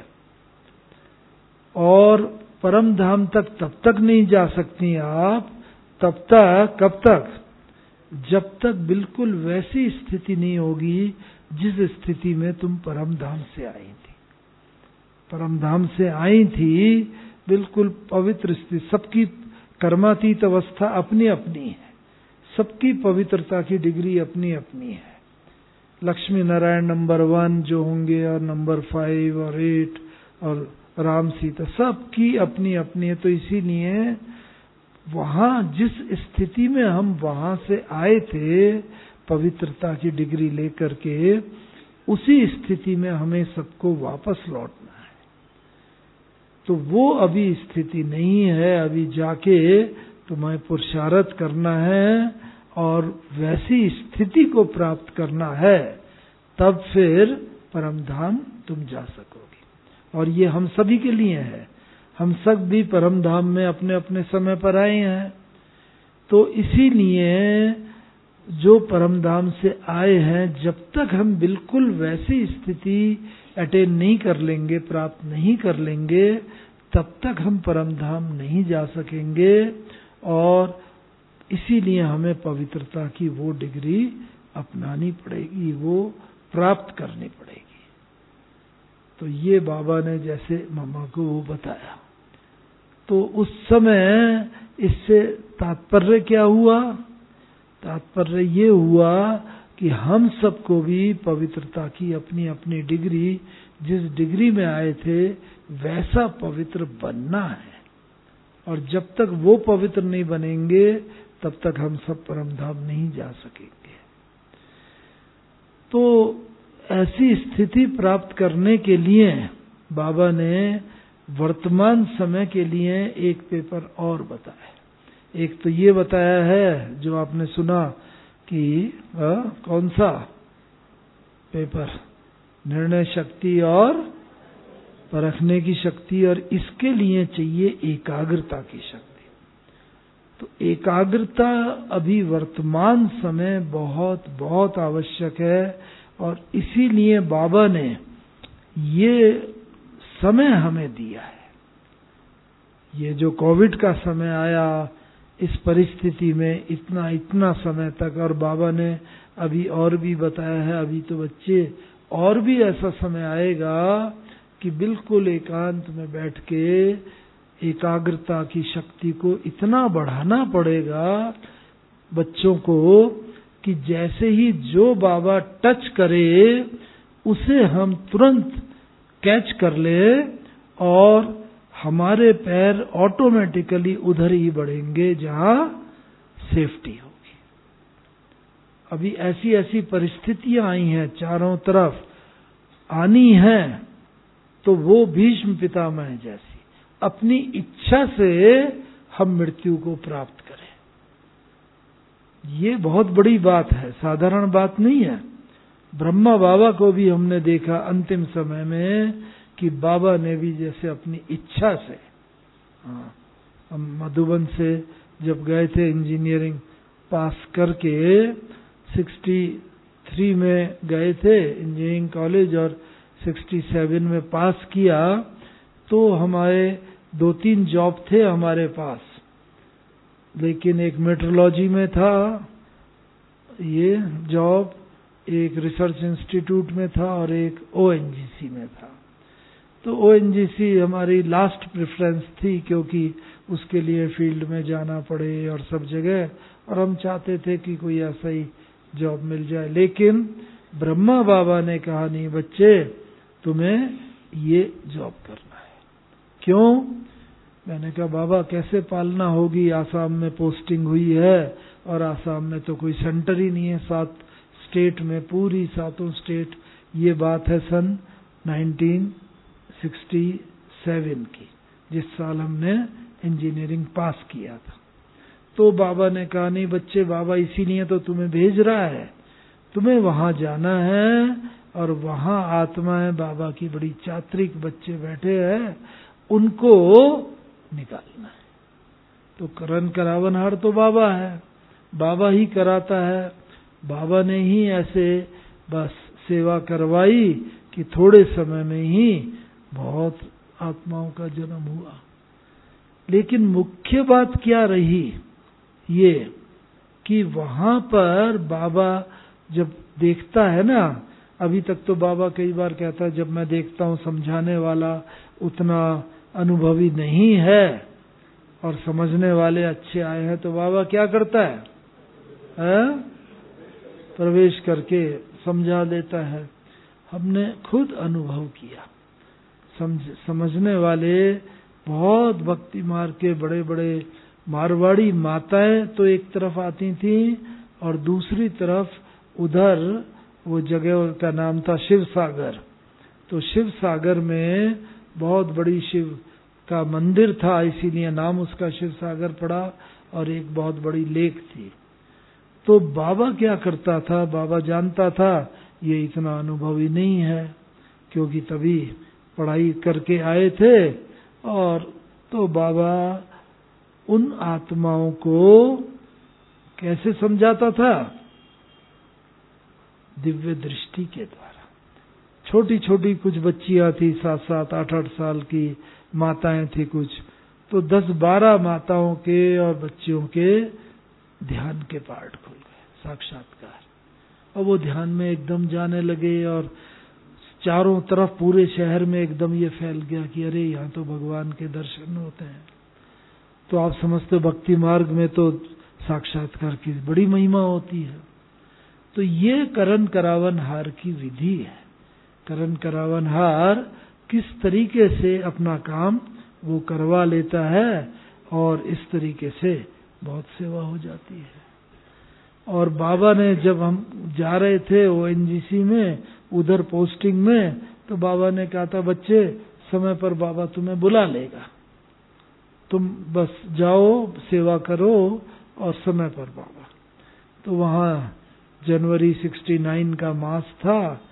और परम धाम तक तब तक नहीं जा सकती आप, तब तक, कब तक, जब तक बिल्कुल वैसी स्थिति नहीं होगी जिस स्थिति में तुम परम धाम से आई थी। परम धाम से आई थी बिल्कुल पवित्र स्थिति। सबकी कर्मातीत अवस्था अपनी अपनी है, सबकी पवित्रता की डिग्री अपनी अपनी है। लक्ष्मी नारायण नंबर 1 जो होंगे, और नंबर 5 और 8 और राम सीता, सबकी अपनी अपनी है। तो इसीलिए वहां जिस स्थिति में हम वहां से आए थे पवित्रता की डिग्री लेकर के, उसी स्थिति में हमें सबको वापस लौटना है। तो वो अभी स्थिति नहीं है, अभी जाके तुम्हें पुरुषार्थ करना है और वैसी स्थिति को प्राप्त करना है, तब फिर परम धाम तुम जा सकोगे। और ये हम सभी के लिए है, हम सब भी परम धाम में अपने अपने समय पर आए हैं। तो इसीलिए जो परम धाम से आए हैं, जब तक हम बिल्कुल वैसी स्थिति अटेन नहीं कर लेंगे, प्राप्त नहीं कर लेंगे, तब तक हम परम धाम नहीं जा सकेंगे। और इसीलिए हमें पवित्रता की वो डिग्री अपनानी पड़ेगी, वो प्राप्त करनी पड़ेगी। तो ये बाबा ने जैसे मामा को वो बताया, तो उस समय इससे तात्पर्य क्या हुआ? तात्पर्य ये हुआ कि हम सबको भी पवित्रता की अपनी अपनी डिग्री, जिस डिग्री में आए थे वैसा पवित्र बनना है। और जब तक वो पवित्र नहीं बनेंगे, तब तक हम सब परम धाम नहीं जा सकेंगे। तो ऐसी स्थिति प्राप्त करने के लिए बाबा ने वर्तमान समय के लिए एक पेपर और बताया। एक तो ये बताया है जो आपने सुना कि कौन सा पेपर, निर्णय शक्ति और परखने की शक्ति, और इसके लिए चाहिए एकाग्रता की शक्ति। तो एकाग्रता अभी वर्तमान समय बहुत बहुत आवश्यक है, और इसीलिए बाबा ने ये समय हमें दिया है। ये जो कोविड का समय आया, इस परिस्थिति में इतना समय तक, और बाबा ने अभी और भी बताया है, अभी तो बच्चे और भी ऐसा समय आएगा कि बिल्कुल एकांत में बैठ के एकाग्रता की शक्ति को इतना बढ़ाना पड़ेगा बच्चों को कि जैसे ही जो बाबा टच करे उसे हम तुरंत कैच कर ले और हमारे पैर ऑटोमेटिकली उधर ही बढ़ेंगे जहां सेफ्टी होगी। अभी ऐसी ऐसी परिस्थितियां आई हैं, चारों तरफ आनी हैं, तो वो भीष्म पितामह जैसी अपनी इच्छा से हम मृत्यु को प्राप्त करें, ये बहुत बड़ी बात है, साधारण बात नहीं है। ब्रह्मा बाबा को भी हमने देखा अंतिम समय में कि बाबा ने भी जैसे अपनी इच्छा से, हम मधुबन से जब गए थे इंजीनियरिंग पास करके 63 में गए थे इंजीनियरिंग कॉलेज, और 67 में पास किया, तो हमारे 2-3 जॉब थे हमारे पास, लेकिन एक मेट्रोलॉजी में था ये जॉब, एक रिसर्च इंस्टीट्यूट में था, और एक ओएनजीसी में था। तो ओएनजीसी हमारी लास्ट प्रेफरेंस थी, क्योंकि उसके लिए फील्ड में जाना पड़े और सब जगह, और हम चाहते थे कि कोई ऐसा ही जॉब मिल जाए। लेकिन ब्रह्मा बाबा ने कहा नहीं बच्चे, तुम्हें ये जॉब करना है। क्यों? मैंने कहा बाबा कैसे पालना होगी, आसाम में पोस्टिंग हुई है, और आसाम में तो कोई सेंटर ही नहीं है, 7 स्टेट में, पूरी 7 स्टेट। ये बात है सन 1967 की, जिस साल हमने इंजीनियरिंग पास किया था। तो बाबा ने कहा नहीं बच्चे, बाबा इसीलिए तो तुम्हें भेज रहा है, तुम्हें वहां जाना है, और वहां आत्माएं बाबा की बड़ी चात्रिक बच्चे बैठे हैं, उनको निकालना है। तो करन करावनहार तो बाबा है, बाबा ही कराता है। बाबा ने ही ऐसे बस सेवा करवाई कि थोड़े समय में ही बहुत आत्माओं का जन्म हुआ। लेकिन मुख्य बात क्या रही, ये कि वहां पर बाबा जब देखता है ना, अभी तक तो बाबा कई बार कहता है जब मैं देखता हूं समझाने वाला उतना अनुभवी नहीं है और समझने वाले अच्छे आए हैं, तो बाबा क्या करता है? प्रवेश करके समझा देता है। हमने खुद अनुभव किया, समझने वाले बहुत भक्ति मार्ग के बड़े बड़े मारवाड़ी माताएं तो एक तरफ आती थीं, और दूसरी तरफ उधर वो जगह का नाम था शिव सागर। तो शिव सागर में बहुत बड़ी शिव का मंदिर था, इसीलिए नाम उसका शिव सागर पड़ा, और एक बहुत बड़ी लेक थी। तो बाबा क्या करता था, बाबा जानता था ये इतना अनुभवी नहीं है, क्योंकि तभी पढ़ाई करके आए थे, और तो बाबा उन आत्माओं को कैसे समझाता था? दिव्य दृष्टि के द्वारा। छोटी छोटी कुछ बच्चियां थी, 7-7, 8-8 साल की माताएं थी कुछ, तो 10-12 माताओं के और बच्चियों के ध्यान के पार्ट खुल गए, साक्षात्कार, और वो ध्यान में एकदम जाने लगे, और चारों तरफ पूरे शहर में एकदम ये फैल गया कि अरे यहाँ तो भगवान के दर्शन होते हैं। तो आप समझते भक्ति मार्ग में तो साक्षात्कार की बड़ी महिमा होती है। तो ये करन करावनहार की विधि है। करन करावनहार किस तरीके से अपना काम वो करवा लेता है, और इस तरीके से बहुत सेवा हो जाती है। और बाबा ने जब हम जा रहे थे ओएनजीसी में, उधर पोस्टिंग में, तो बाबा ने कहा था बच्चे समय पर बाबा तुम्हें बुला लेगा, तुम बस जाओ सेवा करो, और समय पर बाबा। तो वहाँ जनवरी 69 का मास था,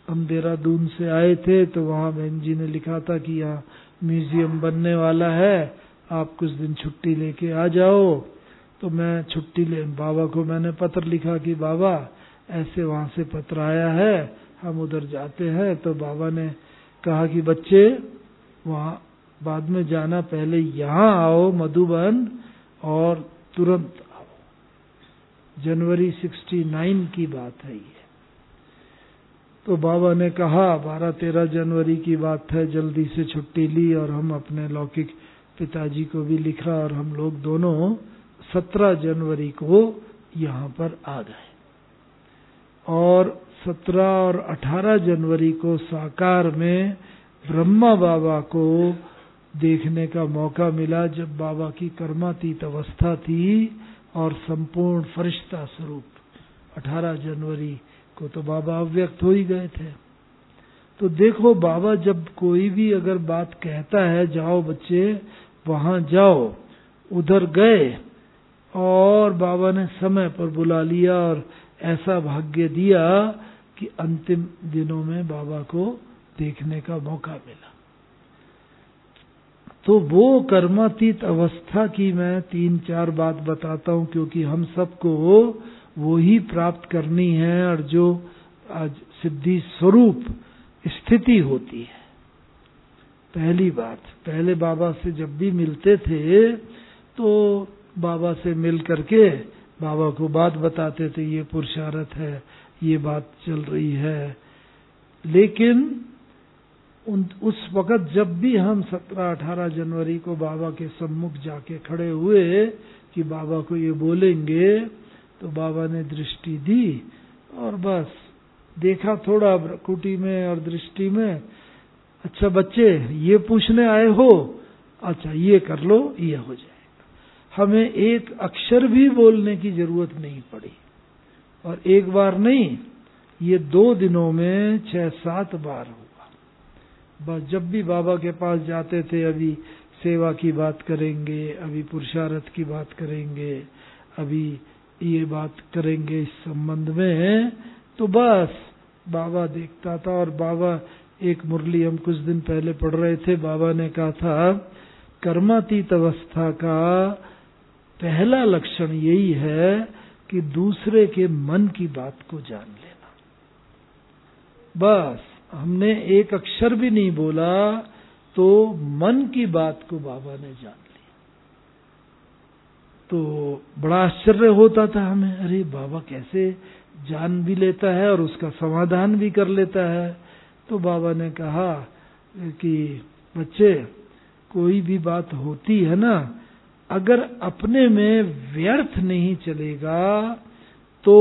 हम देहरादून से आए थे तो वहाँ बहन जी ने लिखा था कि यहाँ म्यूजियम बनने वाला है, आप कुछ दिन छुट्टी लेके आ जाओ। तो मैं छुट्टी ले बाबा को मैंने पत्र लिखा कि बाबा ऐसे वहाँ से पत्र आया है, हम उधर जाते हैं। तो बाबा ने कहा कि बच्चे वहाँ बाद में जाना, पहले यहाँ आओ मधुबन और तुरंत आओ। जनवरी 69 की बात है ये। तो बाबा ने कहा 12-13 जनवरी की बात है, जल्दी से छुट्टी ली और हम अपने लौकिक पिताजी को भी लिखा और हम लोग दोनों 17 जनवरी को यहाँ पर आ गए। और 17 और 18 जनवरी को साकार में ब्रह्मा बाबा को देखने का मौका मिला, जब बाबा की कर्मातीत अवस्था थी और संपूर्ण फरिश्ता स्वरूप 18 जनवरी को तो बाबा अव्यक्त हो ही गए थे। तो देखो बाबा जब कोई भी अगर बात कहता है, जाओ बच्चे वहां जाओ, उधर गए और बाबा ने समय पर बुला लिया और ऐसा भाग्य दिया कि अंतिम दिनों में बाबा को देखने का मौका मिला। तो वो कर्मातीत अवस्था की मैं 3-4 बात बताता हूं, क्योंकि हम सबको वो ही प्राप्त करनी है और जो आज सिद्धि स्वरूप स्थिति होती है। पहली बात, पहले बाबा से जब भी मिलते थे तो बाबा से मिल करके बाबा को बात बताते थे, ये पुरुषार्थ है, ये बात चल रही है। लेकिन उस वक़्त जब भी हम 17-18 जनवरी को बाबा के सम्मुख जाके खड़े हुए कि बाबा को ये बोलेंगे, तो बाबा ने दृष्टि दी और बस देखा थोड़ा कुटी में और दृष्टि में, अच्छा बच्चे ये पूछने आए हो, अच्छा ये कर लो, ये हो जाएगा। हमें एक अक्षर भी बोलने की जरूरत नहीं पड़ी। और एक बार नहीं, ये 2 दिनों में 6-7 बार हुआ। बस जब भी बाबा के पास जाते थे, अभी सेवा की बात करेंगे, अभी पुरुषार्थ की बात करेंगे, अभी ये बात करेंगे इस संबंध में, तो बस बाबा देखता था। और बाबा एक मुरली हम कुछ दिन पहले पढ़ रहे थे, बाबा ने कहा था कर्मातीत अवस्था का पहला लक्षण यही है कि दूसरे के मन की बात को जान लेना। बस हमने एक अक्षर भी नहीं बोला तो मन की बात को बाबा ने जान लिया। तो बड़ा आश्चर्य होता था हमें, अरे बाबा कैसे जान भी लेता है और उसका समाधान भी कर लेता है। तो बाबा ने कहा कि बच्चे कोई भी बात होती है ना, अगर अपने में व्यर्थ नहीं चलेगा तो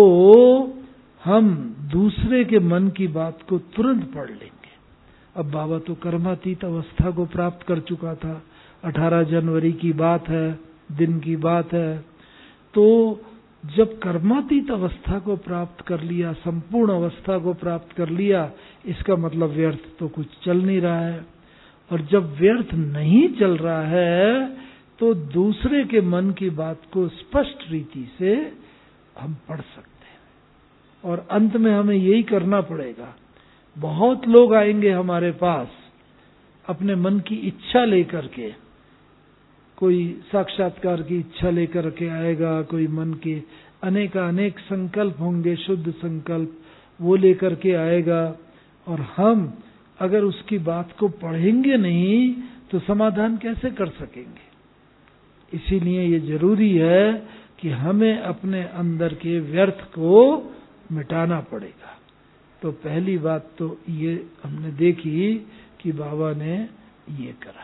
हम दूसरे के मन की बात को तुरंत पढ़ लेंगे। अब बाबा तो कर्मातीत अवस्था को प्राप्त कर चुका था, 18 जनवरी की बात है, दिन की बात है। तो जब कर्मातीत अवस्था को प्राप्त कर लिया, संपूर्ण अवस्था को प्राप्त कर लिया, इसका मतलब व्यर्थ तो कुछ चल नहीं रहा है। और जब व्यर्थ नहीं चल रहा है तो दूसरे के मन की बात को स्पष्ट रीति से हम पढ़ सकते हैं। और अंत में हमें यही करना पड़ेगा। बहुत लोग आएंगे हमारे पास अपने मन की इच्छा लेकर के, कोई साक्षात्कार की इच्छा लेकर के आएगा, कोई मन के अनेक संकल्प होंगे, शुद्ध संकल्प, वो लेकर के आएगा। और हम अगर उसकी बात को पढ़ेंगे नहीं तो समाधान कैसे कर सकेंगे। इसीलिए ये जरूरी है कि हमें अपने अंदर के व्यर्थ को मिटाना पड़ेगा। तो पहली बात तो ये हमने देखी कि बाबा ने ये करा।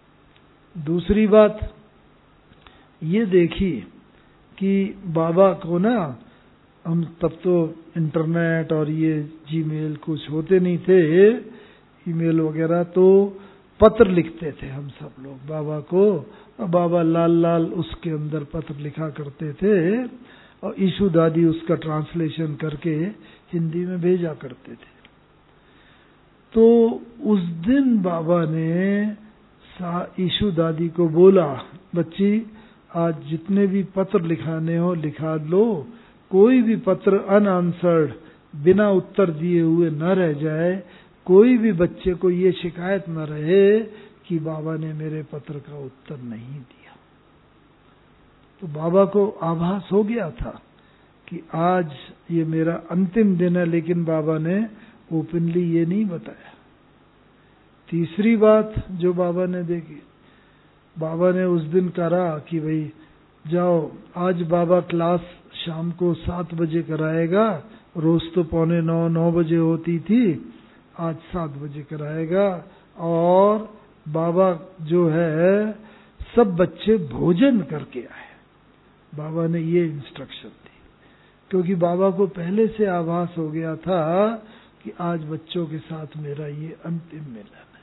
दूसरी बात ये देखी कि बाबा को ना, हम तब तो इंटरनेट और ये जीमेल कुछ होते नहीं थे, ईमेल वगैरह, तो पत्र लिखते थे हम सब लोग बाबा को। और बाबा लाल उसके अंदर पत्र लिखा करते थे और ईशु दादी उसका ट्रांसलेशन करके हिंदी में भेजा करते थे। तो उस दिन बाबा ने ईशु दादी को बोला, बच्ची आज जितने भी पत्र लिखाने हो लिखा लो, कोई भी पत्र अनआंसर्ड बिना उत्तर दिए हुए न रह जाए, कोई भी बच्चे को ये शिकायत न रहे कि बाबा ने मेरे पत्र का उत्तर नहीं दिया। तो बाबा को आभास हो गया था कि आज ये मेरा अंतिम दिन है, लेकिन बाबा ने ओपनली ये नहीं बताया। तीसरी बात जो बाबा ने देखी, बाबा ने उस दिन करा कि भाई जाओ, आज बाबा क्लास शाम को 7 बजे कराएगा, रोज तो 8:45-9 बजे होती थी, आज 7 बजे कराएगा। और बाबा जो है सब बच्चे भोजन करके आए, बाबा ने ये इंस्ट्रक्शन दी, क्योंकि बाबा को पहले से आभास हो गया था कि आज बच्चों के साथ मेरा ये अंतिम मिलन है।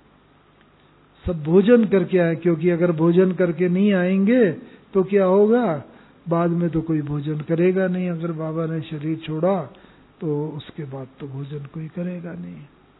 सब भोजन करके आए, क्योंकि अगर भोजन करके नहीं आएंगे तो क्या होगा, बाद में तो कोई भोजन करेगा नहीं। अगर बाबा ने शरीर छोड़ा तो उसके बाद तो भोजन कोई करेगा नहीं।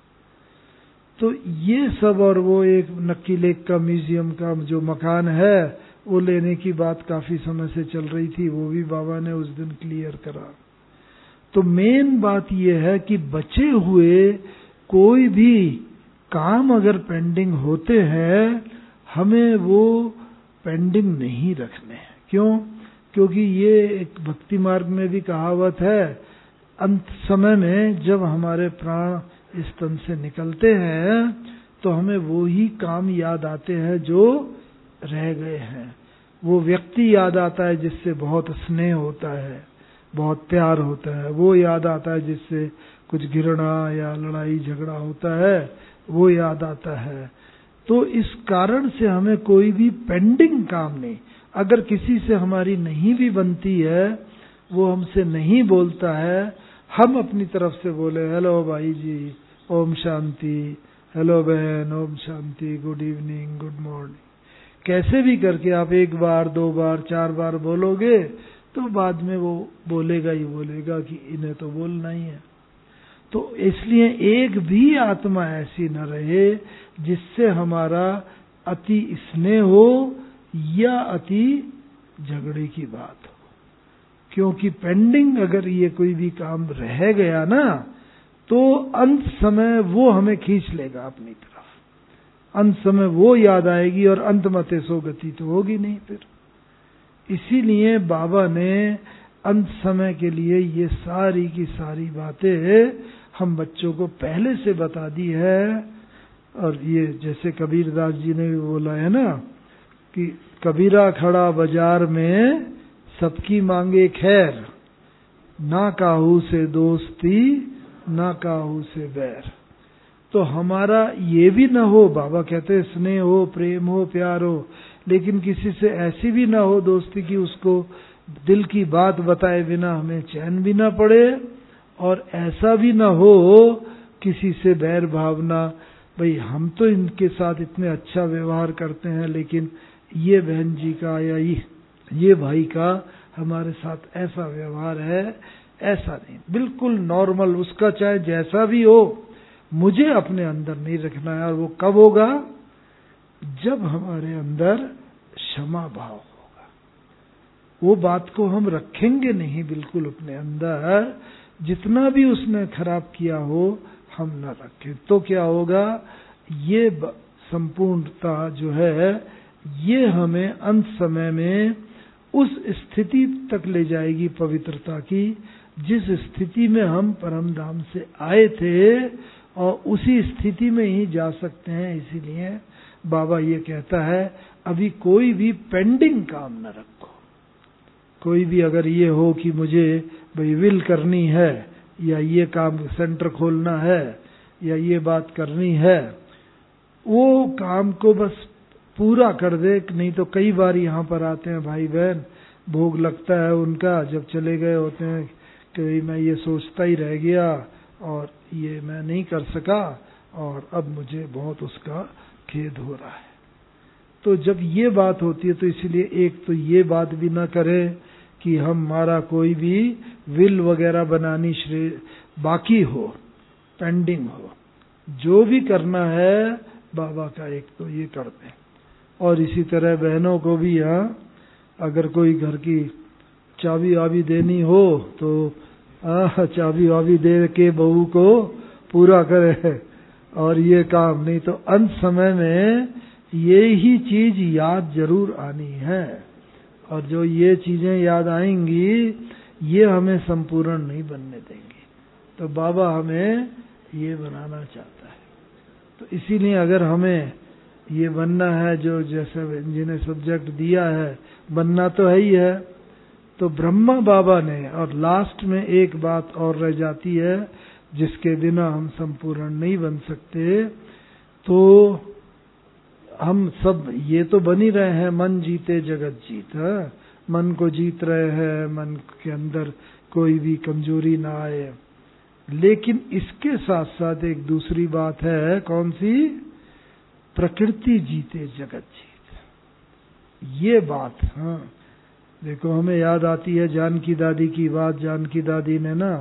तो ये सब, और वो एक नक्की लेक का म्यूजियम का जो मकान है वो लेने की बात काफी समय से चल रही थी, वो भी बाबा ने उस दिन क्लियर करा। तो मेन बात ये है कि बचे हुए कोई भी काम अगर पेंडिंग होते हैं, हमें वो पेंडिंग नहीं रखने हैं। क्यों? क्योंकि ये एक भक्ति मार्ग में भी कहावत है, अंत समय में जब हमारे प्राण इस तन से निकलते हैं तो हमें वो ही काम याद आते हैं जो रह गए हैं। वो व्यक्ति याद आता है जिससे बहुत स्नेह होता है, बहुत प्यार होता है, वो याद आता है जिससे कुछ घृणा या लड़ाई झगड़ा होता है, वो याद आता है। तो इस कारण से हमें कोई भी पेंडिंग काम नहीं, अगर किसी से हमारी नहीं भी बनती है, वो हमसे नहीं बोलता है, हम अपनी तरफ से बोले हेलो भाई जी, ओम शांति, हेलो बहन, Om Shanti, good evening, good morning, कैसे भी करके आप 1 बार 2 बार 4 बार बोलोगे तो बाद में वो बोलेगा ही बोलेगा कि इन्हें तो बोलना ही है। तो इसलिए एक भी आत्मा ऐसी न रहे जिससे हमारा अति स्नेह हो या अति झगड़े की बात हो, क्योंकि पेंडिंग अगर ये कोई भी काम रह गया ना तो अंत समय वो हमें खींच लेगा अपनी तरफ, अंत समय वो याद आएगी और अंत मते सो गति तो होगी नहीं फिर। इसीलिए बाबा ने अंत समय के लिए ये सारी की सारी बातें हम बच्चों को पहले से बता दी है। और ये जैसे कबीरदास जी ने भी बोला है ना कि कबीरा खड़ा बाजार में सबकी मांगे खैर, ना काहू से दोस्ती ना काहू से बैर। तो हमारा ये भी ना हो, बाबा कहते स्नेह हो, प्रेम हो, प्यार हो, लेकिन किसी से ऐसी भी ना हो दोस्ती की उसको दिल की बात बताए बिना हमें चैन भी ना पड़े, और ऐसा भी ना हो किसी से बैर भावना, भाई हम तो इनके साथ इतने अच्छा व्यवहार करते हैं लेकिन ये बहन जी का या ये भाई का हमारे साथ ऐसा व्यवहार है, ऐसा नहीं, बिल्कुल नॉर्मल, उसका चाहे जैसा भी हो, मुझे अपने अंदर नहीं रखना है। और वो कब होगा? जब हमारे अंदर क्षमा भाव होगा। वो बात को हम रखेंगे नहीं बिल्कुल अपने अंदर, जितना भी उसने खराब किया हो हम न रखें। तो क्या होगा? ये संपूर्णता जो है ये हमें अंत समय में उस स्थिति तक ले जाएगी पवित्रता की, जिस स्थिति में हम परम धाम से आए थे, और उसी स्थिति में ही जा सकते हैं। इसीलिए बाबा ये कहता है अभी कोई भी पेंडिंग काम न रखो। कोई भी अगर ये हो कि मुझे भाई विल करनी है, या ये काम सेंटर खोलना है, या ये बात करनी है, वो काम को बस पूरा कर दे। नहीं तो कई बार यहाँ पर आते हैं भाई बहन, भोग लगता है उनका, जब चले गए होते हैं कि मैं ये सोचता ही रह गया और ये मैं नहीं कर सका और अब मुझे बहुत उसका खेद हो रहा है। तो जब ये बात होती है तो इसलिए एक तो ये बात भी ना करें कि हमारा कोई भी विल वगैरह बनानी बाकी हो, पेंडिंग हो। जो भी करना है बाबा का एक तो ये कर दें। और इसी तरह बहनों को भी यहाँ अगर कोई घर की चाबी वाबी देनी हो तो चाबी वाबी दे के बहू को पूरा करे और ये काम नहीं, तो अंत समय में ये ही चीज याद जरूर आनी है। और जो ये चीजें याद आएंगी ये हमें संपूर्ण नहीं बनने देंगी। तो बाबा हमें ये बनाना चाहता है। तो इसीलिए अगर हमें ये बनना है, जो जैसे जिन्हें सब्जेक्ट दिया है बनना तो है ही है, तो ब्रह्मा बाबा ने, और लास्ट में एक बात और रह जाती है जिसके बिना हम संपूर्ण नहीं बन सकते, तो हम सब ये तो बन ही रहे हैं, मन जीते जगत जीत है, मन को जीत रहे हैं, मन के अंदर कोई भी कमजोरी ना आए। लेकिन इसके साथ साथ एक दूसरी बात है, कौन सी? प्रकृति जीते जगत जीत। ये बात, हाँ देखो हमें याद आती है जानकी दादी की बात। जानकी दादी ने ना,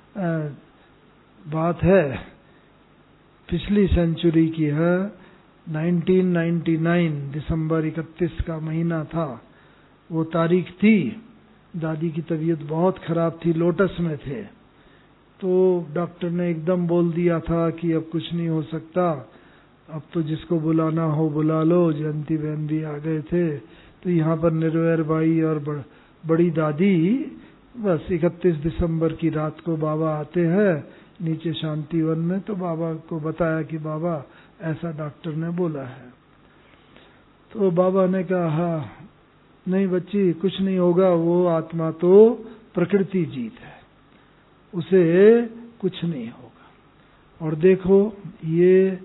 बात है पिछली सेंचुरी की है, 1999 दिसंबर 31 का महीना था, वो तारीख थी। दादी की तबीयत बहुत खराब थी, लोटस में थे। तो डॉक्टर ने एकदम बोल दिया था कि अब कुछ नहीं हो सकता, अब तो जिसको बुलाना हो बुला लो। जयंती बहन भी आ गए थे। तो यहाँ पर निर्वैर बाई और बड़ी दादी, बस 31 दिसंबर की रात को बाबा आते हैं नीचे शांतिवन में। तो बाबा को बताया कि बाबा ऐसा डॉक्टर ने बोला है। तो बाबा ने कहा नहीं बच्ची कुछ नहीं होगा, वो आत्मा तो प्रकृति जीत है, उसे कुछ नहीं होगा। और देखो ये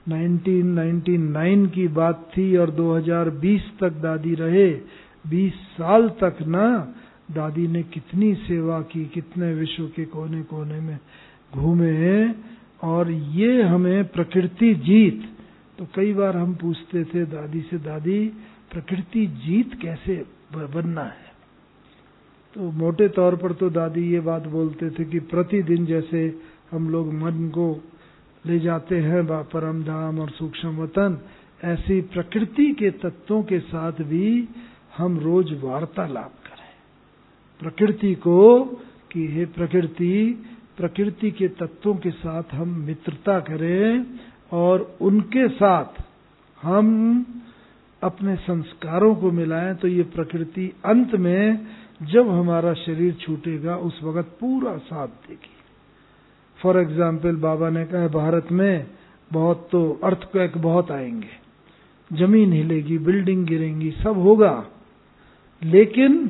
1999 की बात थी और 2020 तक दादी रहे। 20 साल तक ना दादी ने कितनी सेवा की, कितने विश्व के कोने कोने में घूमे। और ये हमें प्रकृति जीत, तो कई बार हम पूछते थे दादी से, दादी प्रकृति जीत कैसे बनना है? तो मोटे तौर पर तो दादी ये बात बोलते थे कि प्रतिदिन जैसे हम लोग मन को ले जाते हैं परम धाम और सूक्ष्म वतन, ऐसी प्रकृति के तत्वों के साथ भी हम रोज वार्तालाप करें प्रकृति को, कि हे प्रकृति, प्रकृति के तत्वों के साथ हम मित्रता करें और उनके साथ हम अपने संस्कारों को मिलाएं। तो ये प्रकृति अंत में जब हमारा शरीर छूटेगा उस वक्त पूरा साथ देगी। फॉर एग्जाम्पल बाबा ने कहा भारत में बहुत तो अर्थक्वेक बहुत आएंगे, जमीन हिलेगी, बिल्डिंग गिरेंगी, सब होगा। लेकिन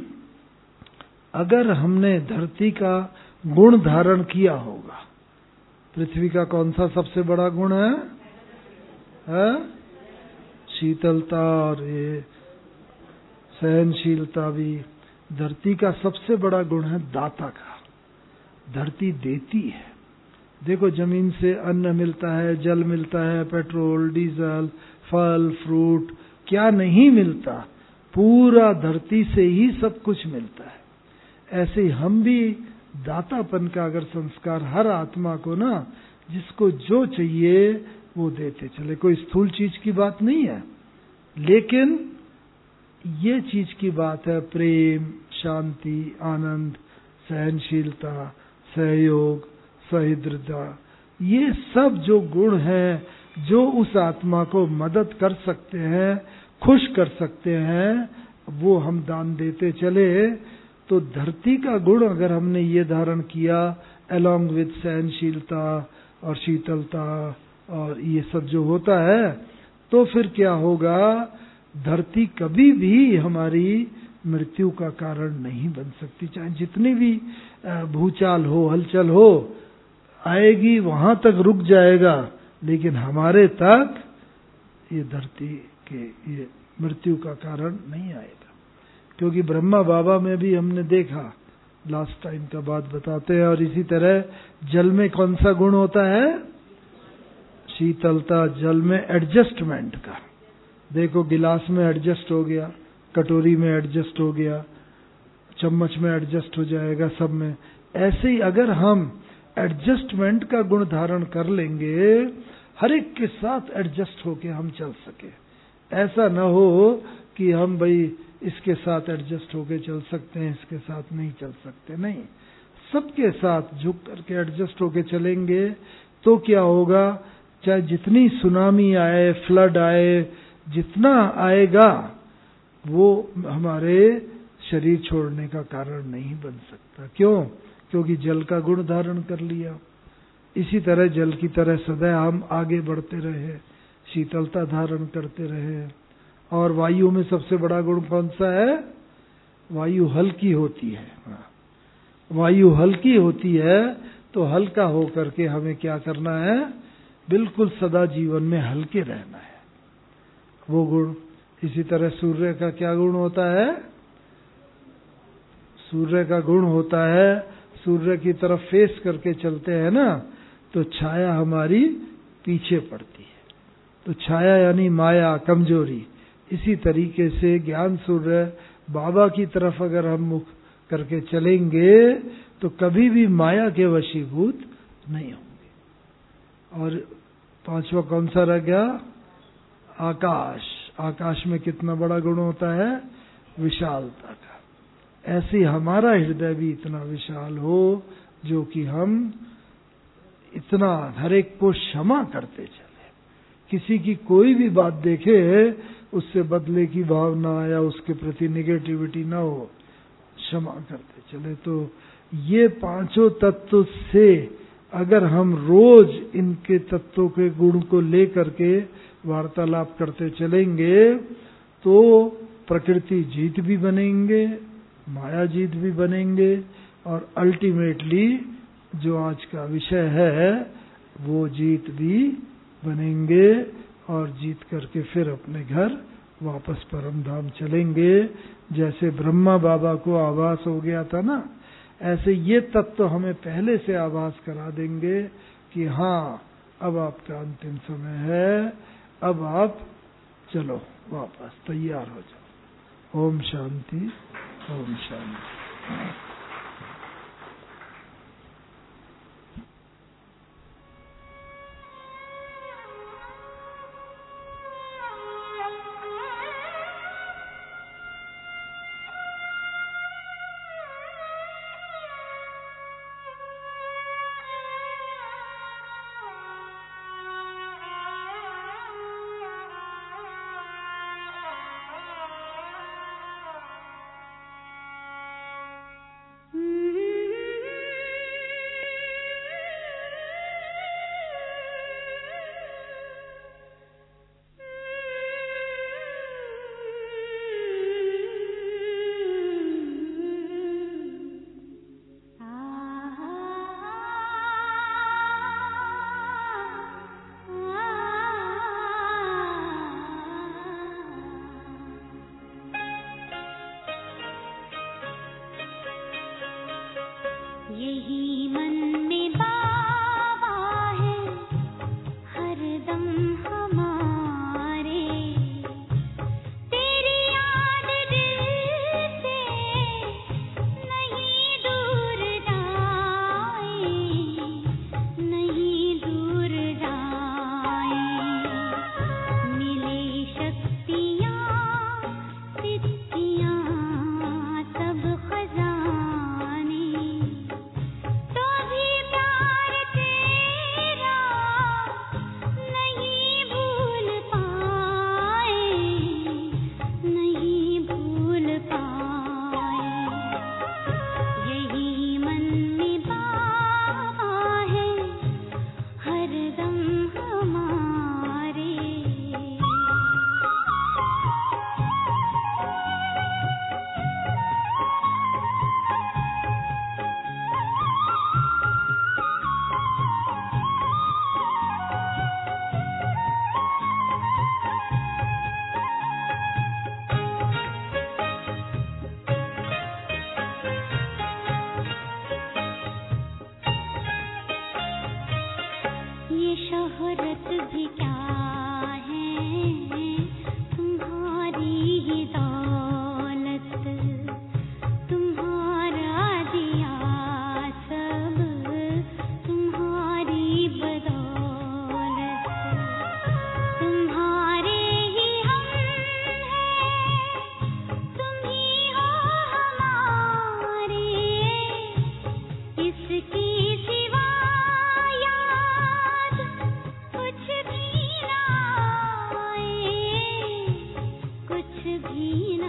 अगर हमने धरती का गुण धारण किया होगा, पृथ्वी का कौन सा सबसे बड़ा गुण है? शीतलता और ये सहनशीलता भी। धरती का सबसे बड़ा गुण है दाता का, धरती देती है। देखो जमीन से अन्न मिलता है, जल मिलता है, पेट्रोल, डीजल, फल, फ्रूट, क्या नहीं मिलता? पूरा धरती से ही सब कुछ मिलता है। ऐसे ही हम भी दातापन का अगर संस्कार हर आत्मा को ना, जिसको जो चाहिए वो देते चले। कोई स्थूल चीज की बात नहीं है, लेकिन ये चीज की बात है, प्रेम, शांति, आनंद, सहनशीलता, सहयोग, सहृदयता, ये सब जो गुण हैं जो उस आत्मा को मदद कर सकते हैं, खुश कर सकते हैं, वो हम दान देते चले। तो धरती का गुण अगर हमने ये धारण किया अलोंग विद सहनशीलता और शीतलता और ये सब जो होता है, तो फिर क्या होगा? धरती कभी भी हमारी मृत्यु का कारण नहीं बन सकती। चाहे जितनी भी भूचाल हो, हलचल हो, आएगी वहां तक रुक जाएगा, लेकिन हमारे तक ये धरती के ये मृत्यु का कारण नहीं आएगा। क्योंकि ब्रह्मा बाबा में भी हमने देखा, लास्ट टाइम का बात बताते हैं। और इसी तरह जल में कौन सा गुण होता है? शीतलता। जल में एडजस्टमेंट का, देखो गिलास में एडजस्ट हो गया, कटोरी में एडजस्ट हो गया, चम्मच में एडजस्ट हो जाएगा, सब में। ऐसे ही अगर हम एडजस्टमेंट का गुण धारण कर लेंगे, हर एक के साथ एडजस्ट होके हम चल सके। ऐसा न हो कि हम भाई इसके साथ एडजस्ट होके चल सकते हैं, इसके साथ नहीं चल सकते, नहीं। सबके साथ झुक करके एडजस्ट होके चलेंगे तो क्या होगा, चाहे जितनी सुनामी आए, फ्लड आए, जितना आएगा वो हमारे शरीर छोड़ने का कारण नहीं बन सकता। क्यों? क्योंकि जल का गुण धारण कर लिया। इसी तरह जल की तरह सदैव हम आगे बढ़ते रहे, शीतलता धारण करते रहे। और वायु में सबसे बड़ा गुण कौन सा है? वायु हल्की होती है। वायु हल्की होती है तो हल्का होकर के हमें क्या करना है? बिल्कुल सदा जीवन में हल्के रहना है, वो गुण। इसी तरह सूर्य का क्या गुण होता है? सूर्य का गुण होता है, सूर्य की तरफ फेस करके चलते हैं ना तो छाया हमारी पीछे पड़ती है। तो छाया यानी माया, कमजोरी। इसी तरीके से ज्ञान सूर्य बाबा की तरफ अगर हम मुख करके चलेंगे तो कभी भी माया के वशीभूत नहीं होंगे। और पांचवा कौन सा रह गया? आकाश। आकाश में कितना बड़ा गुण होता है? विशालता का। ऐसे हमारा हृदय भी इतना विशाल हो जो कि हम इतना हर एक को क्षमा करते चले। किसी की कोई भी बात देखे उससे बदले की भावना या उसके प्रति नेगेटिविटी ना हो, क्षमा करते चले। तो ये पांचों तत्व से अगर हम रोज इनके तत्वों के गुण को लेकर के वार्तालाप करते चलेंगे तो प्रकृति जीत भी बनेंगे, माया जीत भी बनेंगे, और अल्टीमेटली जो आज का विषय है वो जीत भी बनेंगे। और जीत करके फिर अपने घर वापस परम धाम चलेंगे। जैसे ब्रह्मा बाबा को आभास हो गया था ना, ऐसे ये तत्व हमें पहले से आभास करा देंगे कि हाँ अब आपका अंतिम समय है, अब आप चलो वापस, तैयार हो जाओ। ओम शांति, ओम शांति। यही मन में बाबा है हरदम हमारे, तेरी याद दिल से नहीं दूर जाए, नहीं दूर जाए। मिले शक्तियाँ सिद्धियाँ सब खजाने,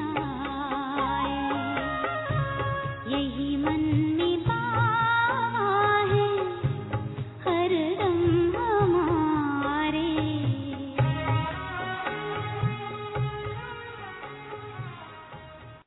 जाए।